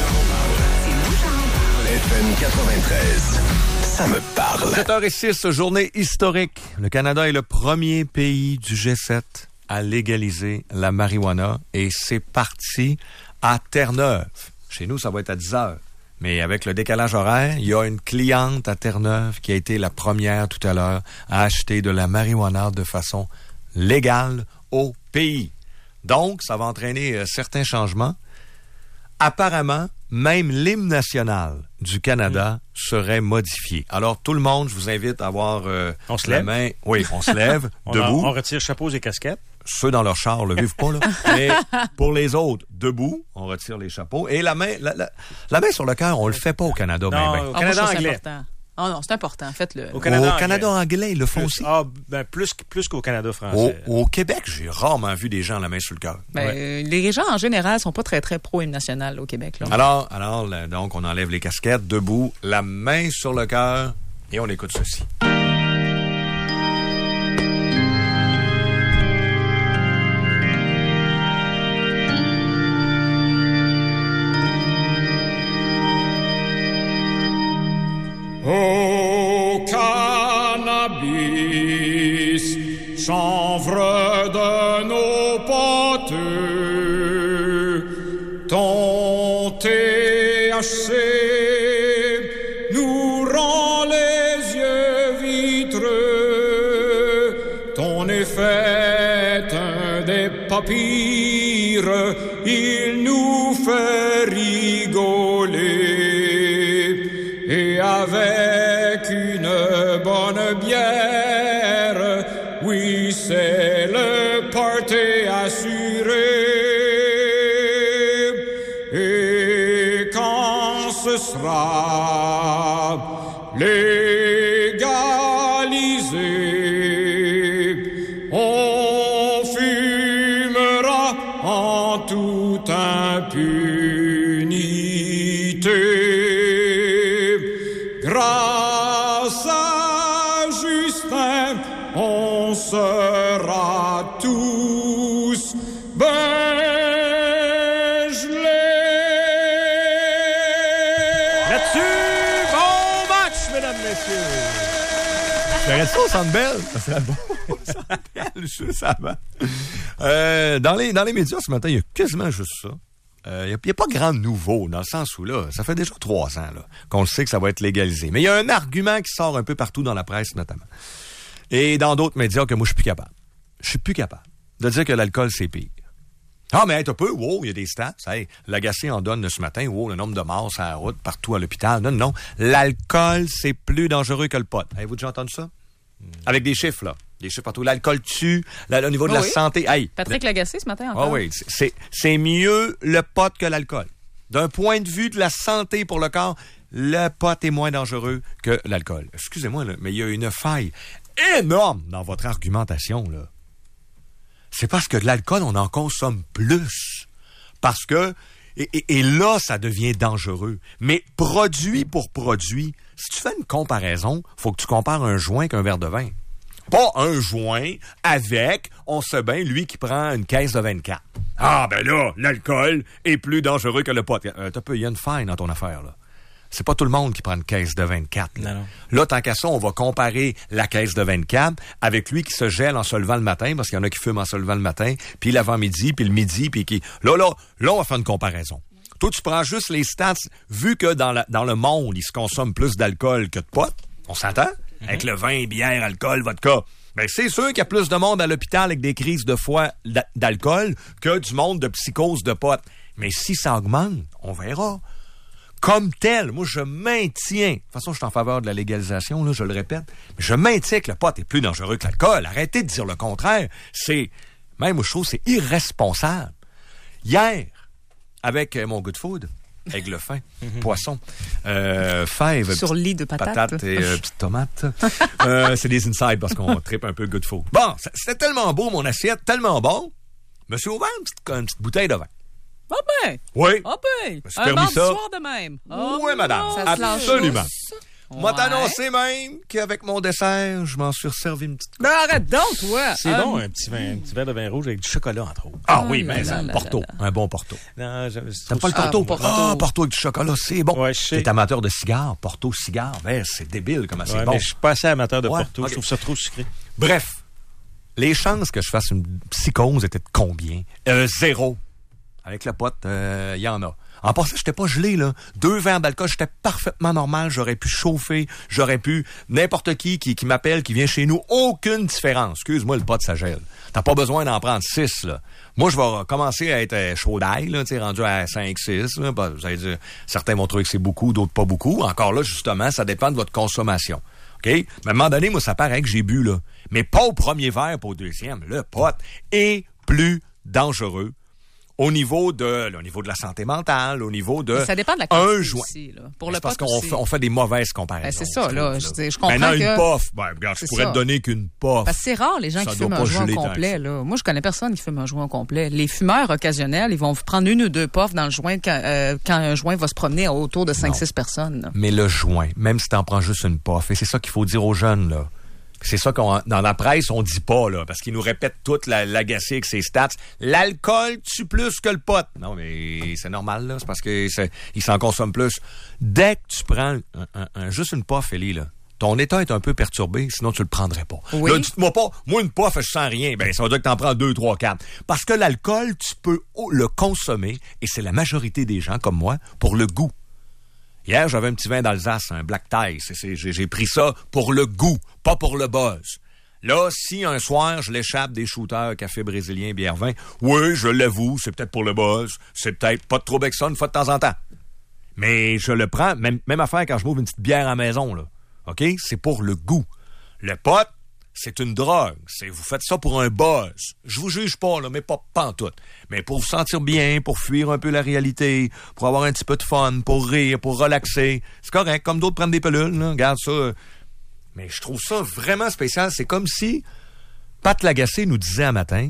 FM 93. Ça me parle. 7h06, journée historique. Le Canada est le premier pays du G7 à légaliser la marijuana et c'est parti à Terre-Neuve. Chez nous, ça va être à 10h. Mais avec le décalage horaire, il y a une cliente à Terre-Neuve qui a été la première tout à l'heure à acheter de la marijuana de façon légale au pays. Donc, ça va entraîner certains changements. Apparemment, même l'hymne national du Canada serait modifié. Alors, tout le monde, je vous invite à avoir on se lève. main. Oui, on se lève, debout. On retire chapeaux et casquettes. Ceux dans leur char, levez-vous pas, là. Mais pour les autres, debout, on retire les chapeaux. Et la main sur le cœur, on le fait pas au Canada. Non, au Canada anglais. Oh non, c'est important. Faites-le. Au Canada anglais, ils le font aussi. Plus qu'au Canada français. Au Québec, j'ai rarement vu des gens la main sur le cœur. Les gens, en général, sont pas très, très pro-hymne national au Québec. Là. Alors, donc, on enlève les casquettes, debout, la main sur le cœur, et on écoute ceci. Ô cannabis, chanvre de nos poteux, ton THC nous rend les yeux vitreux, ton effet est un des pas pires, il nous fait rigoler. Et avec une bonne bière, oui, c'est le party assuré. Et quand ce sera légalisé, on fumera en toute impunité. Grâce à Justin, on sera tous ferais ça au Centre Bell? Ça serait bon. Au Centre Bell, juste avant. Dans les médias, ce matin, il y a quasiment juste ça. Il n'y a pas grand nouveau, dans le sens où, là, ça fait déjà 3 ans là, qu'on le sait que ça va être légalisé. Mais il y a un argument qui sort un peu partout dans la presse, notamment. Et dans d'autres médias que moi, je suis plus capable. Je suis plus capable de dire que l'alcool, c'est pire. Ah, mais t'as peu, wow, il y a des stats. Hey, l'Agacé en donne ce matin, wow, le nombre de morts sur la route, partout à l'hôpital. Non. L'alcool, c'est plus dangereux que le pot. Avez-vous déjà entendu ça? Avec des chiffres, là. Des chiffres partout. L'alcool tue, au niveau de la santé. Hey, Patrick Lagacé, ce matin, encore. Ah oui, c'est mieux le pot que l'alcool. D'un point de vue de la santé pour le corps, le pot est moins dangereux que l'alcool. Excusez-moi, là, mais il y a une faille énorme dans votre argumentation, là. C'est parce que de l'alcool, on en consomme plus. Parce que, et là, ça devient dangereux. Mais produit pour produit, si tu fais une comparaison, faut que tu compares un joint qu'un verre de vin. Pas un joint avec, on sait bien, lui qui prend une caisse de 24. Ah, ben là, l'alcool est plus dangereux que le pot. Il y a une faille dans ton affaire, là. C'est pas tout le monde qui prend une caisse de 24. Là, là tant qu'à ça, on va comparer la caisse de 24 avec lui qui se gèle en se levant le matin, parce qu'il y en a qui fument en se levant le matin, puis l'avant-midi, puis le midi, puis qui... Là, on va faire une comparaison. Toi, tu prends juste les stats, vu que dans le monde, il se consomme plus d'alcool que de pot. On s'entend? Avec le vin, bière, alcool, vodka. Ben, c'est sûr qu'il y a plus de monde à l'hôpital avec des crises de foie d'alcool que du monde de psychose de pot. Mais si ça augmente, on verra. Comme tel, moi, je maintiens... De toute façon, je suis en faveur de la légalisation, là, je le répète. Mais je maintiens que le pot est plus dangereux que l'alcool. Arrêtez de dire le contraire. Même, je trouve, c'est irresponsable. Hier, avec mon Good Food, aigle fin, poisson, fèves, sur lit de patates et petites tomates. C'est des insides parce qu'on tripe un peu Good Food. Bon, c'était tellement beau, mon assiette, tellement bon. Je me suis ouvert une petite bouteille de vin. Ah ben! Oui. Ah ben! Un mardi soir de même. Oui, madame. Absolument. Moi, t'annoncer même qu'avec mon dessert, je m'en suis resservi une petite... Ben arrête donc, toi! C'est bon, un petit verre de vin rouge avec du chocolat, entre autres. Ah oui, mais un Porto. Un bon Porto. Non, t'aimes pas le Porto? Porto avec du chocolat, c'est bon. Ouais, t'es amateur de cigares, Porto cigare, ben, c'est débile comment c'est bon. Mais je suis pas assez amateur de Porto, okay. Je trouve ça trop sucré. Bref, les chances que je fasse une psychose étaient de combien? 0. Avec le pot, il y en a. En passant, j'étais pas gelé, là. 2 verres d'alcool, j'étais parfaitement normal. J'aurais pu chauffer, j'aurais pu... N'importe qui m'appelle, qui vient chez nous, aucune différence. Excuse-moi, le pot, ça gèle. T'as pas besoin d'en prendre 6, là. Moi, je vais commencer à être chaud d'ail, là, tu sais, rendu à 5, 6, là. Vous allez dire, certains vont trouver que c'est beaucoup, d'autres pas beaucoup. Encore là, justement, ça dépend de votre consommation. OK? Mais à un moment donné, moi, ça paraît que j'ai bu, là. Mais pas au premier verre, pas au deuxième. Le pot est plus dangereux. Au niveau de la santé mentale, au niveau de... Mais ça dépend de la quantité aussi, là. Pour le parce pot qu'on fait des mauvaises comparaisons. Ben, c'est ça, là. Je comprends maintenant, que... une puff, regarde, je pourrais te donner qu'une puff. Parce que c'est rare, les gens qui fument un joint complet, là. Moi, je connais personne qui fume un joint complet. Les fumeurs occasionnels, ils vont prendre 1 ou 2 puffs dans le joint quand un joint va se promener autour de 5-6 personnes, là. Mais le joint, même si t'en prends juste une puff, et c'est ça qu'il faut dire aux jeunes, là. C'est ça dans la presse, on dit pas, là, parce qu'ils nous répètent toute l'Agacé avec ses stats. L'alcool tue plus que le pot. Non, mais c'est normal, là. C'est parce qu'ils s'en consomment plus. Dès que tu prends juste une puff, Élie, là, ton état est un peu perturbé, sinon tu le prendrais pas. Oui. Là, dites-moi pas, moi, une puff, je sens rien. Ben, ça veut dire que t'en prends 2, 3, 4. Parce que l'alcool, tu peux le consommer, et c'est la majorité des gens, comme moi, pour le goût. Hier, j'avais un petit vin d'Alsace, un Black Tie. J'ai pris ça pour le goût, pas pour le buzz. Là, si un soir, je l'échappe des shooters, café brésilien, bière vin, oui, je l'avoue, c'est peut-être pour le buzz, c'est peut-être pas de trop avec ça une fois de temps en temps. Mais je le prends, même affaire quand je m'ouvre une petite bière à la maison, là. OK? C'est pour le goût. Le pot, c'est une drogue. Vous faites ça pour un buzz. Je vous juge pas, là, mais pas pantoute. Mais pour vous sentir bien, pour fuir un peu la réalité, pour avoir un petit peu de fun, pour rire, pour relaxer. C'est correct, comme d'autres prennent des pilules, là. Regarde ça. Mais je trouve ça vraiment spécial. C'est comme si Pat Lagacé nous disait un matin,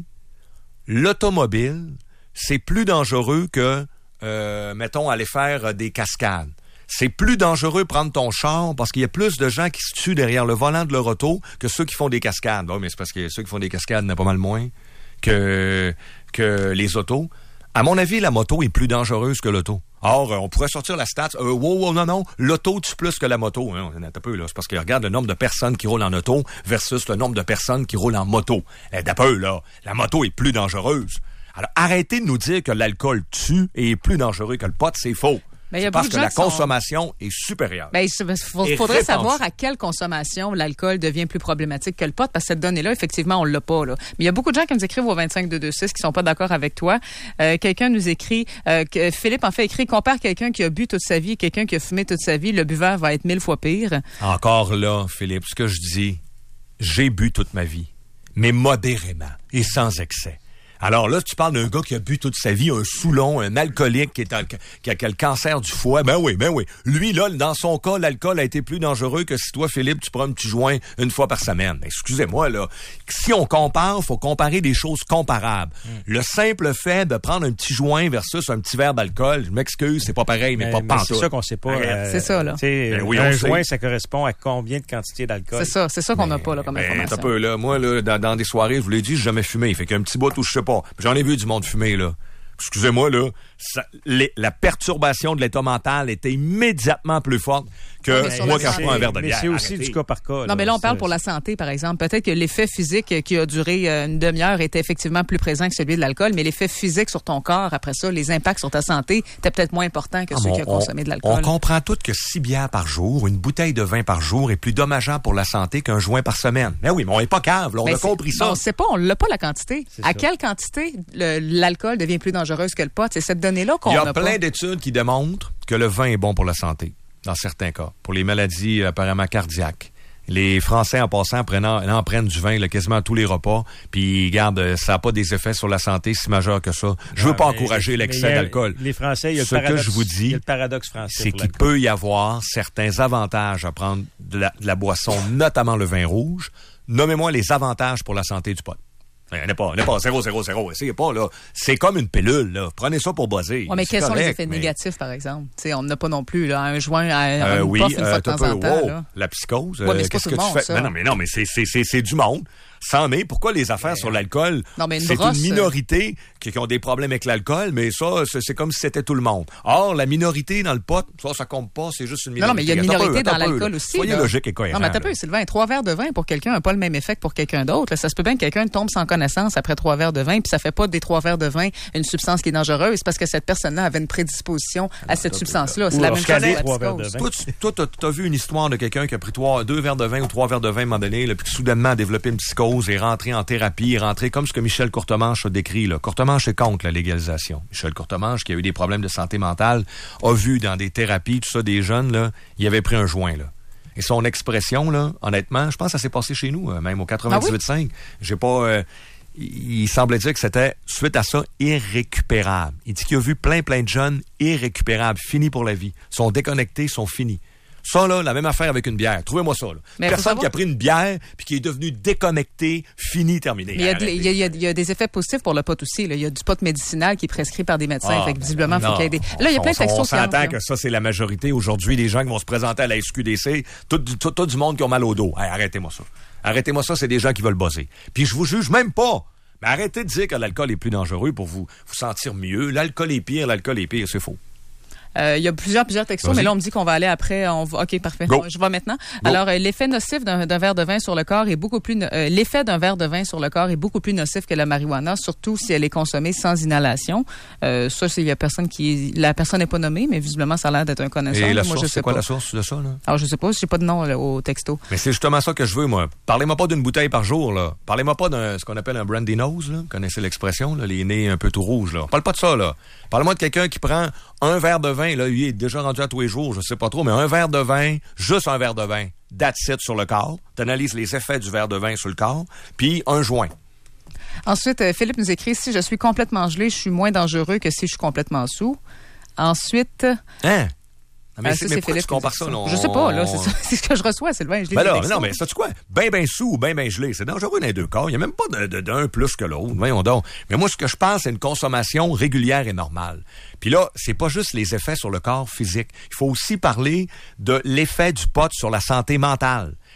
l'automobile, c'est plus dangereux que, mettons, aller faire des cascades. C'est plus dangereux prendre ton char parce qu'il y a plus de gens qui se tuent derrière le volant de leur auto que ceux qui font des cascades. Bon, mais c'est parce que ceux qui font des cascades n'ont pas mal moins que les autos. À mon avis, la moto est plus dangereuse que l'auto. Or, on pourrait sortir la stat. Non, l'auto tue plus que la moto. Hein, un peu, là. C'est parce que regarde le nombre de personnes qui roulent en auto versus le nombre de personnes qui roulent en moto. D'un peu, là. La moto est plus dangereuse. Alors, arrêtez de nous dire que l'alcool tue et est plus dangereux que le pot, c'est faux. C'est parce que la consommation est supérieure. Ben, faudrait savoir à quelle consommation l'alcool devient plus problématique que le pot, parce que cette donnée-là, effectivement, on l'a pas, là. Mais il y a beaucoup de gens qui nous écrivent au 25226 qui sont pas d'accord avec toi. Quelqu'un nous écrit, Philippe en fait écrit, compare quelqu'un qui a bu toute sa vie et quelqu'un qui a fumé toute sa vie, le buveur va être 1000 fois pire. Encore là, Philippe, ce que je dis, j'ai bu toute ma vie, mais modérément et sans excès. Alors là, tu parles d'un gars qui a bu toute sa vie, un saoulon, un alcoolique qui a le cancer du foie. Ben oui. Lui, là, dans son cas, l'alcool a été plus dangereux que si toi, Philippe, tu prends un petit joint une fois par semaine. Excusez-moi, là. Si on compare, faut comparer des choses comparables. Le simple fait de prendre un petit joint versus un petit verre d'alcool, je m'excuse, c'est pas pareil, mais pas pantoute. C'est ça qu'on sait pas. C'est ça, là. Un joint, ça correspond à combien de quantité d'alcool? C'est ça qu'on n'a pas, là, comme information. Un peu, là. Moi, là, dans des soirées, je vous l'ai dit, j'ai jamais fumé. Fait qu'un petit bout où je sais pas. J'en ai vu du monde fumer, là. Excusez-moi, là. La perturbation de l'état mental était immédiatement plus forte que moi quand je prends un verre de bière. Mais c'est aussi du cas par cas. Non, mais là, on parle pour la santé, par exemple. Peut-être que l'effet physique qui a duré une demi-heure était effectivement plus présent que celui de l'alcool, mais l'effet physique sur ton corps, après ça, les impacts sur ta santé, étaient peut-être moins importants que ceux qui ont consommé de l'alcool. On comprend tous que 6 bières par jour, une bouteille de vin par jour est plus dommageable pour la santé qu'un joint par semaine. Mais oui, mais on n'est pas cave, là, on a compris ça. On ne sait pas, on l'a pas la quantité. À quelle quantité l'alcool devient plus dangereuse que le pot? C'est cette donnée-là qu'on n'a pas. Il y a plein d'études qui démontrent que le vin est bon pour la santé, dans certains cas, pour les maladies apparemment cardiaques. Les Français, en passant, en prennent du vin là, quasiment à tous les repas. Puis, regarde, ça n'a pas des effets sur la santé si majeurs que ça. Je veux pas encourager l'excès d'alcool. Les Français, il y a le paradoxe français. C'est qu'il peut y avoir certains avantages à prendre de la boisson, notamment le vin rouge. Nommez-moi les avantages pour la santé du pot. Il n'est pas 0. Essayez pas, là. C'est comme une pilule, là. Prenez ça pour buzzer. Ouais, mais quels sont les effets négatifs, par exemple? T'sais, on n'a pas non plus, là, un joint à une puff une fois de temps en temps. Là. La psychose. Ouais, mais c'est qu'est-ce pas tout que le monde, tu fais? ça. Non, mais c'est du monde. Pourquoi les affaires sur l'alcool? Non, mais c'est une minorité qui ont des problèmes avec l'alcool, mais ça, c'est comme si c'était tout le monde. Or, la minorité dans le pot, ça compte pas, c'est juste une minorité. Non, mais il y a une minorité dans l'alcool aussi. Soyez logique et cohérent. Non, mais t'as peu, Sylvain, 3 verres de vin pour quelqu'un n'a pas le même effet que pour quelqu'un d'autre. Là, ça se peut bien que quelqu'un tombe sans connaissance après 3 verres de vin, puis ça fait pas des 3 verres de vin une substance qui est dangereuse, parce que cette personne-là avait une prédisposition à cette substance-là. C'est la même chose avec la psychose. Toi, t'as vu une histoire de quelqu'un qui a pris 2 verres de vin ou 3 verres de vin à un moment donné, là, puis qui soudainement a développé une psychose et rentré en thérapie, rentré comme ce que Michel Courtemanche a décrit. Là. Courtemanche est contre la légalisation. Michel Courtemanche, qui a eu des problèmes de santé mentale, a vu dans des thérapies, tout ça, des jeunes, là, il avait pris un joint, là. Et son expression, là, honnêtement, je pense que ça s'est passé chez nous, même au 98.5. J'ai pas... il semblait dire que c'était, suite à ça, irrécupérable. Il dit qu'il a vu plein de jeunes irrécupérables, finis pour la vie. Sont déconnectés, sont finis. Ça, là, la même affaire avec une bière. Trouvez-moi ça, là. Personne qui a pris une bière puis qui est devenu déconnecté, fini, terminé. Mais il y a des effets positifs pour le pot aussi. Là. Il y a du pot médicinal qui est prescrit par des médecins. Fait que visiblement, il faut qu'il y ait des... Là, il y a plein de textos. On s'entend que ça, c'est la majorité. Aujourd'hui, les gens qui vont se présenter à la SQDC, tout du monde qui ont mal au dos. Hey, arrêtez-moi ça. Arrêtez-moi ça, c'est des gens qui veulent buzzer. Puis je vous juge même pas. Mais arrêtez de dire que l'alcool est plus dangereux pour vous sentir mieux. L'alcool est pire, c'est faux. Il y a plusieurs textos, mais là, on me dit qu'on va aller après. OK, parfait. Go. Je vais maintenant. Go. Alors, l'effet nocif d'un verre de vin sur le corps est beaucoup plus... l'effet d'un verre de vin sur le corps est beaucoup plus nocif que la marijuana, surtout si elle est consommée sans inhalation. Ça, il y a personne la personne n'est pas nommée, mais visiblement, ça a l'air d'être un connaisseur. Et la moi, source, c'est quoi la source de ça, là? Alors, je sais pas, j'ai pas de nom là, au texto. Mais c'est justement ça que je veux, moi. Parlez-moi pas d'une bouteille par jour, là. Parlez-moi pas d'un, ce qu'on appelle un brandy nose, là. Vous connaissez l'expression, là, les nez un peu tout rouges, là. Parle pas de ça, là. Parlez-moi de quelqu'un qui prend un verre de vin, là, lui, il est déjà rendu à tous les jours, je sais pas trop, mais un verre de vin, juste un verre de vin, that's it sur le corps. T'analyses les effets du verre de vin sur le corps, puis un joint. Ensuite, Philippe nous écrit, si je suis complètement gelé, je suis moins dangereux que si je suis complètement sous. Ensuite... Hein? Mais pourquoi tu compares ça? Je sais pas, là, c'est ce que je reçois, Sylvain. Non, mais sais-tu quoi? Ben sous ou ben gelé, c'est dangereux dans les deux cas. Il n'y a même pas d'un plus que l'autre. Voyons donc. Mais moi, ce que je pense, c'est une consommation régulière et normale. Puis là, c'est pas juste les effets sur le corps physique. Il faut aussi parler de l'effet du pot sur la santé mentale.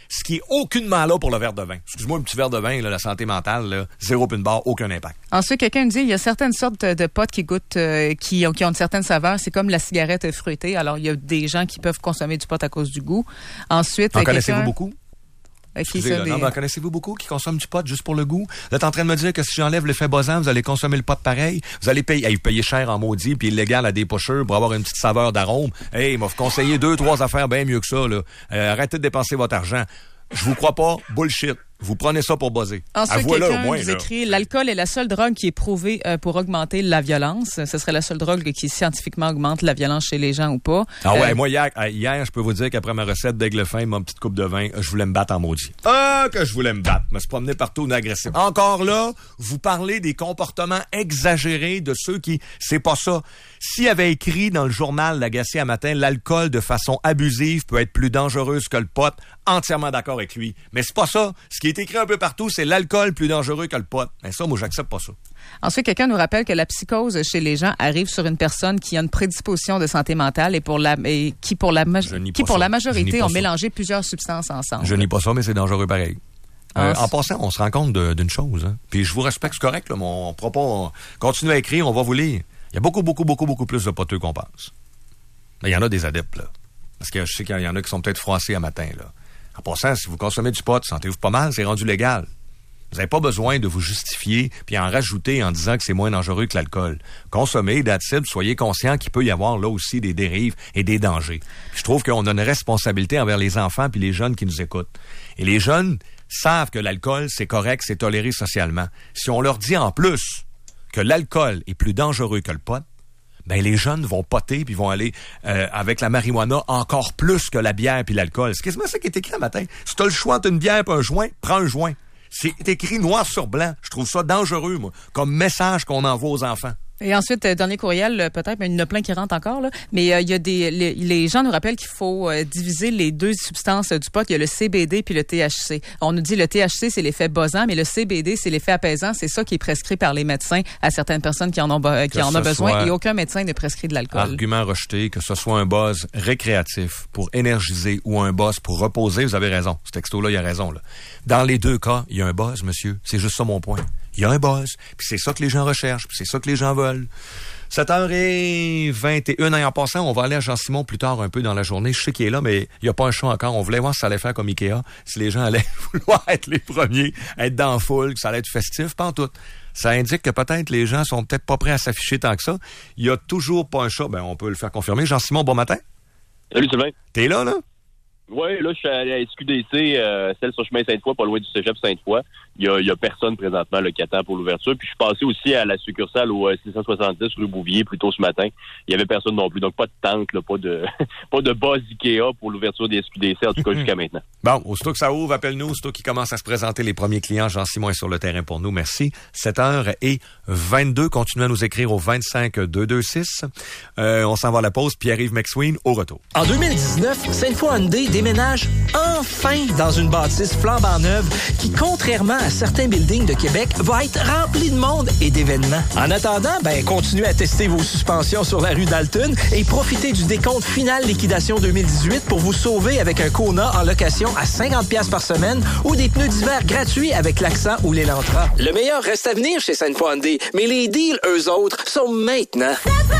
ce qui est aucunement là pour le verre de vin. Excuse-moi, un petit verre de vin, là, la santé mentale, là, 0 puis une barre, aucun impact. Ensuite, quelqu'un me dit, il y a certaines sortes de potes qui goûtent, qui ont une certaine saveur. C'est comme la cigarette fruitée. Alors, il y a des gens qui peuvent consommer du pot à cause du goût. Ensuite, en connaissez-vous beaucoup? Excusez, non, mais connaissez-vous beaucoup qui consomment du pot juste pour le goût? Vous êtes en train de me dire que si j'enlève l'effet buzzant, vous allez consommer le pot pareil? Vous allez payer cher en maudit puis illégal à des pocheurs pour avoir une petite saveur d'arôme? Hey, m'a conseillé 2-3 affaires bien mieux que ça, là. Arrêtez de dépenser votre argent. Je vous crois pas, bullshit. Vous prenez ça pour buzzer. Ensuite, quelqu'un nous écrit, l'alcool est la seule drogue qui est prouvée pour augmenter la violence. Ce serait la seule drogue qui scientifiquement augmente la violence chez les gens ou pas. Ah ouais, moi hier, je peux vous dire qu'après ma recette d'aigle fin, ma petite coupe de vin, je voulais me battre en maudit. Ah, que je voulais me battre. Je me suis promené partout en agressif. Encore là, vous parlez des comportements exagérés de ceux qui... C'est pas ça. S'il avait écrit dans le journal L'Agacé à matin, l'alcool de façon abusive peut être plus dangereuse que le pot, entièrement d'accord avec lui. Mais c'est pas ça. Ce qui est écrit un peu partout, c'est l'alcool plus dangereux que le pot. Mais ça, moi, j'accepte pas ça. Ensuite, quelqu'un nous rappelle que la psychose chez les gens arrive sur une personne qui a une prédisposition de santé mentale et qui, pour la majorité, ont mélangé plusieurs substances ensemble. Je nie pas ça, mais c'est dangereux pareil. En passant, on se rend compte d'une chose. Hein. Puis je vous respecte, c'est correct, là, mais on ne pourra pas continuer à écrire, on va vous lire. Il y a beaucoup plus de poteux qu'on pense. Mais il y en a des adeptes, là. Parce que je sais qu'il y en a qui sont peut-être froissés à matin, là. En passant, si vous consommez du pot, sentez-vous pas mal, c'est rendu légal. Vous n'avez pas besoin de vous justifier puis en rajouter en disant que c'est moins dangereux que l'alcool. Consommez, d'attitude, soyez conscients qu'il peut y avoir là aussi des dérives et des dangers. Puis je trouve qu'on a une responsabilité envers les enfants puis les jeunes qui nous écoutent. Et les jeunes savent que l'alcool, c'est correct, c'est toléré socialement. Si on leur dit en plus que l'alcool est plus dangereux que le pot, ben les jeunes vont poter puis vont aller avec la marijuana encore plus que la bière puis l'alcool. C'est quasiment ça qui est écrit un matin. Si t'as le choix entre une bière et un joint, prends un joint. C'est écrit noir sur blanc. Je trouve ça dangereux, moi, comme message qu'on envoie aux enfants. Et ensuite, dernier courriel, peut-être, mais il y en a plein qui rentrent encore, là. Mais il y a les gens nous rappellent qu'il faut diviser les deux substances du pot. Il y a le CBD puis le THC. On nous dit le THC, c'est l'effet buzzant, mais le CBD, c'est l'effet apaisant. C'est ça qui est prescrit par les médecins à certaines personnes qui en ont besoin. Et aucun médecin ne prescrit de l'alcool. Argument rejeté, que ce soit un buzz récréatif pour énergiser ou un buzz pour reposer, vous avez raison. Ce texto-là, il a raison, là. Dans les deux cas, il y a un buzz, monsieur. C'est juste ça mon point. Il y a un buzz, puis c'est ça que les gens recherchent, puis c'est ça que les gens veulent. 7h21, et en passant, on va aller à Jean-Simon plus tard un peu dans la journée. Je sais qu'il est là, mais il n'y a pas un show encore. On voulait voir si ça allait faire comme Ikea, si les gens allaient vouloir être les premiers, être dans la foule, que ça allait être festif, pas en tout. Ça indique que peut-être les gens sont peut-être pas prêts à s'afficher tant que ça. Il y a toujours pas un show, ben on peut le faire confirmer. Jean-Simon, bon matin. Salut Sylvain. T'es là? Oui, là, je suis à la SQDC, celle sur chemin Sainte-Foy, pas loin du cégep Sainte-Foy. Il y a personne présentement là, qui attend pour l'ouverture. Puis je suis passé aussi à la succursale au 670 rue Bouvier plus tôt ce matin. Il y avait personne non plus. Donc pas de tente, là, pas de base Ikea pour l'ouverture des SQDC, en tout cas jusqu'à maintenant. Bon, aussitôt que ça ouvre, appelle-nous. Aussitôt qu'il commence à se présenter les premiers clients, Jean-Simon est sur le terrain pour nous. Merci. 7h22. Continuez à nous écrire au 25226. On s'en va à la pause. Pierre-Yves McSween, au retour. En 2019, Sainte-Foy Hyundai déménage enfin dans une bâtisse flambant neuve qui, contrairement à certains buildings de Québec, va être remplie de monde et d'événements. En attendant, continuez à tester vos suspensions sur la rue Dalton et profitez du décompte final liquidation 2018 pour vous sauver avec un Kona en location à 50$ par semaine ou des pneus d'hiver gratuits avec l'Accent ou l'Elantra. Le meilleur reste à venir chez Sainte-Foy Hyundai, mais les deals, eux autres, sont maintenant.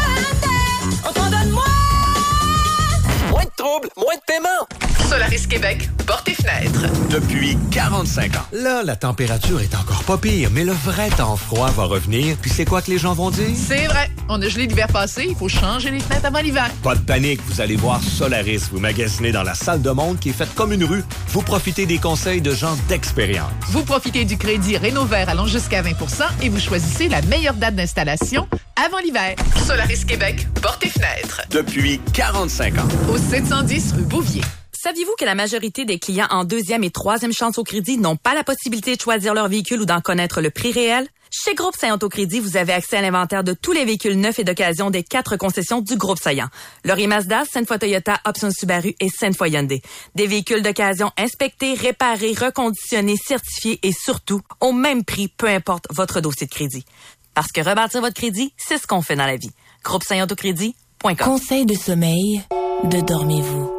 On t'en donne moins! Moins de troubles, moins de paiement. Solaris Québec, portes et fenêtres. Depuis 45 ans. Là, la température est encore pas pire, mais le vrai temps froid va revenir. Puis c'est quoi que les gens vont dire? C'est vrai. On a gelé l'hiver passé. Il faut changer les fenêtres avant l'hiver. Pas de panique. Vous allez voir Solaris. Vous magasinez dans la salle de monde qui est faite comme une rue. Vous profitez des conseils de gens d'expérience. Vous profitez du crédit Rénovert allant jusqu'à 20% et vous choisissez la meilleure date d'installation avant l'hiver. Solaris Québec, portes et fenêtres. Depuis 45 ans. Au 710 rue Bouvier. Saviez-vous que la majorité des clients en deuxième et troisième chance au crédit n'ont pas la possibilité de choisir leur véhicule ou d'en connaître le prix réel? Chez Groupe Saillant Autocrédit, vous avez accès à l'inventaire de tous les véhicules neufs et d'occasion des 4 concessions du Groupe Saillant. Laurier Mazda, Sainte-Foy Toyota, Option Subaru et Sainte-Foy Hyundai. Des véhicules d'occasion inspectés, réparés, reconditionnés, certifiés et surtout au même prix, peu importe votre dossier de crédit. Parce que rebâtir votre crédit, c'est ce qu'on fait dans la vie. Groupe Saillant Autocrédit.com. Conseil de sommeil de Dormez-vous.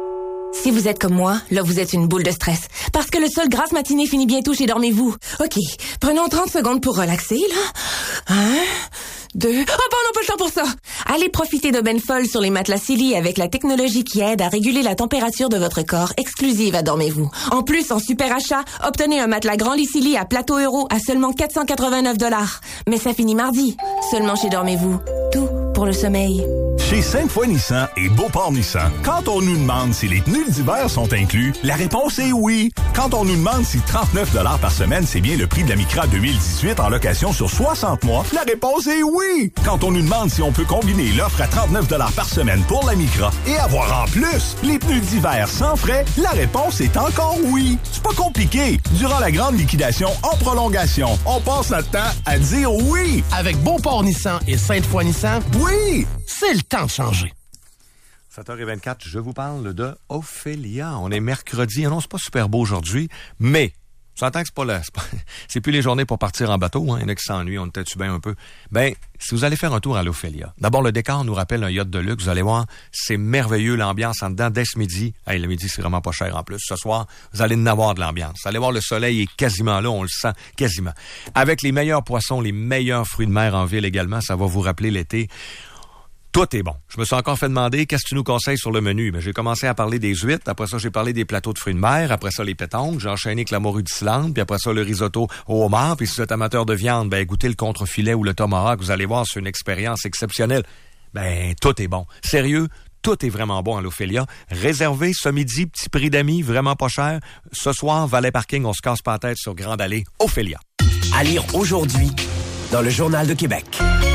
Si vous êtes comme moi, là, vous êtes une boule de stress. Parce que le sol grasse matinée finit bientôt chez Dormez-vous. OK, prenons 30 secondes pour relaxer, là. 1, 2... Oh, bon, on n'a pas le temps pour ça! Allez profiter de Benfol sur les matelas Silly avec la technologie qui aide à réguler la température de votre corps, exclusive à Dormez-vous. En plus, en super achat, obtenez un matelas Grand Lit Silly à Plateau Euro à seulement 489 $. Mais ça finit mardi. Seulement chez Dormez-vous. Tout pour le sommeil. Chez Sainte-Foy Nissan et Beauport Nissan, quand on nous demande si les tenues d'hiver sont inclus, la réponse est oui. Quand on nous demande si 39 $ par semaine, c'est bien le prix de la Micra 2018 en location sur 60 mois, la réponse est oui. Quand on nous demande si on peut combiner l'offre à 39 $ par semaine pour la Micra et avoir en plus les pneus d'hiver sans frais, la réponse est encore oui. C'est pas compliqué. Durant la grande liquidation en prolongation, on passe notre temps à dire oui. Avec Beauport Nissan et Sainte-Foy Nissan, oui, c'est le temps de changer. 7h24, je vous parle de Ophélia. On est mercredi. Non, c'est pas super beau aujourd'hui, mais tu entends que c'est plus les journées pour partir en bateau. Hein. Il y en a qui s'ennuient, on était bien un peu. Ben, si vous allez faire un tour à l'Ophélia, d'abord, le décor nous rappelle un yacht de luxe. Vous allez voir, c'est merveilleux, l'ambiance en dedans dès ce midi. Hey, le midi, c'est vraiment pas cher en plus. Ce soir, vous allez en avoir de l'ambiance. Vous allez voir, le soleil est quasiment là, on le sent quasiment. Avec les meilleurs poissons, les meilleurs fruits de mer en ville également, ça va vous rappeler l'été. Tout est bon. Je me suis encore fait demander qu'est-ce que tu nous conseilles sur le menu. Ben, j'ai commencé à parler des huîtres. Après ça, j'ai parlé des plateaux de fruits de mer. Après ça, les pétanques. J'ai enchaîné avec la morue d'Islande. Puis après ça, le risotto au homard. Puis si vous êtes amateur de viande, ben, goûtez le contrefilet ou le tomahawk. Vous allez voir, c'est une expérience exceptionnelle. Ben, tout est bon. Sérieux, tout est vraiment bon à l'Ophélia. Réservé ce midi, petit prix d'amis, vraiment pas cher. Ce soir, Valet Parking, on se casse pas la tête sur Grande Allée. Ophélia. À lire aujourd'hui dans le Journal de Québec.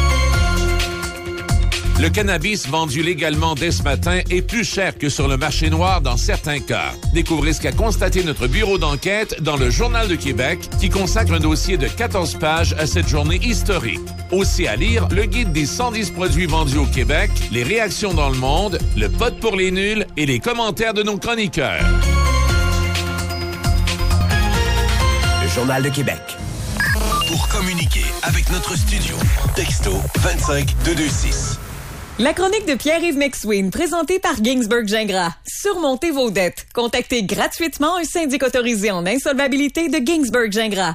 Le cannabis vendu légalement dès ce matin est plus cher que sur le marché noir dans certains cas. Découvrez ce qu'a constaté notre bureau d'enquête dans le Journal de Québec qui consacre un dossier de 14 pages à cette journée historique. Aussi à lire, le guide des 110 produits vendus au Québec, les réactions dans le monde, le pot pour les nuls et les commentaires de nos chroniqueurs. Le Journal de Québec. Pour communiquer avec notre studio, texto 25226. La chronique de Pierre-Yves McSween, présentée par Ginsberg Gingras. Surmontez vos dettes. Contactez gratuitement un syndic autorisé en insolvabilité de Ginsberg Gingras.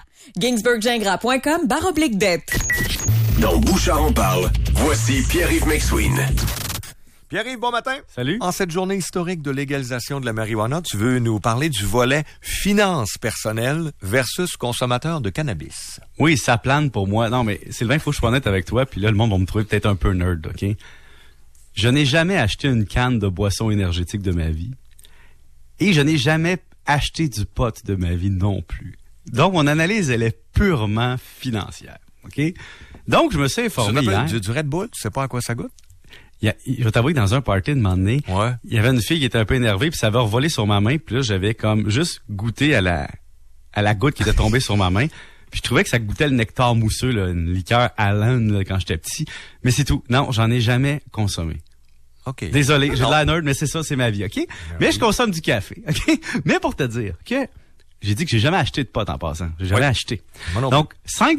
ginsberggingras.com/dette. Dans Bouchard en parle, voici Pierre-Yves McSween. Pierre-Yves, bon matin. Salut. En cette journée historique de légalisation de la marijuana, tu veux nous parler du volet finances personnelles versus consommateurs de cannabis. Oui, ça plane pour moi. Non, mais Sylvain, il faut que je sois honnête avec toi, puis là, le monde va me trouver peut-être un peu nerd, OK? Je n'ai jamais acheté une canne de boisson énergétique de ma vie. Et je n'ai jamais acheté du pot de ma vie non plus. Donc, mon analyse, elle est purement financière, OK? Donc, je me suis informé hier. Du Red Bull, tu sais pas à quoi ça goûte? Je vais t'avouer que dans un party de moment donné, il y avait une fille qui était un peu énervée, puis ça avait revolé sur ma main, puis là, j'avais comme juste goûté à la goutte qui était tombée sur ma main. Puis je trouvais que ça goûtait le nectar mousseux, là, une liqueur Allen là, quand j'étais petit. Mais c'est tout. Non, j'en ai jamais consommé. OK. Désolé, j'ai de la nerd, mais c'est ça, c'est ma vie, OK? Mais je consomme du café, OK? Mais pour te dire que j'ai dit que j'ai jamais acheté de pot en passant. J'ai jamais acheté. Donc,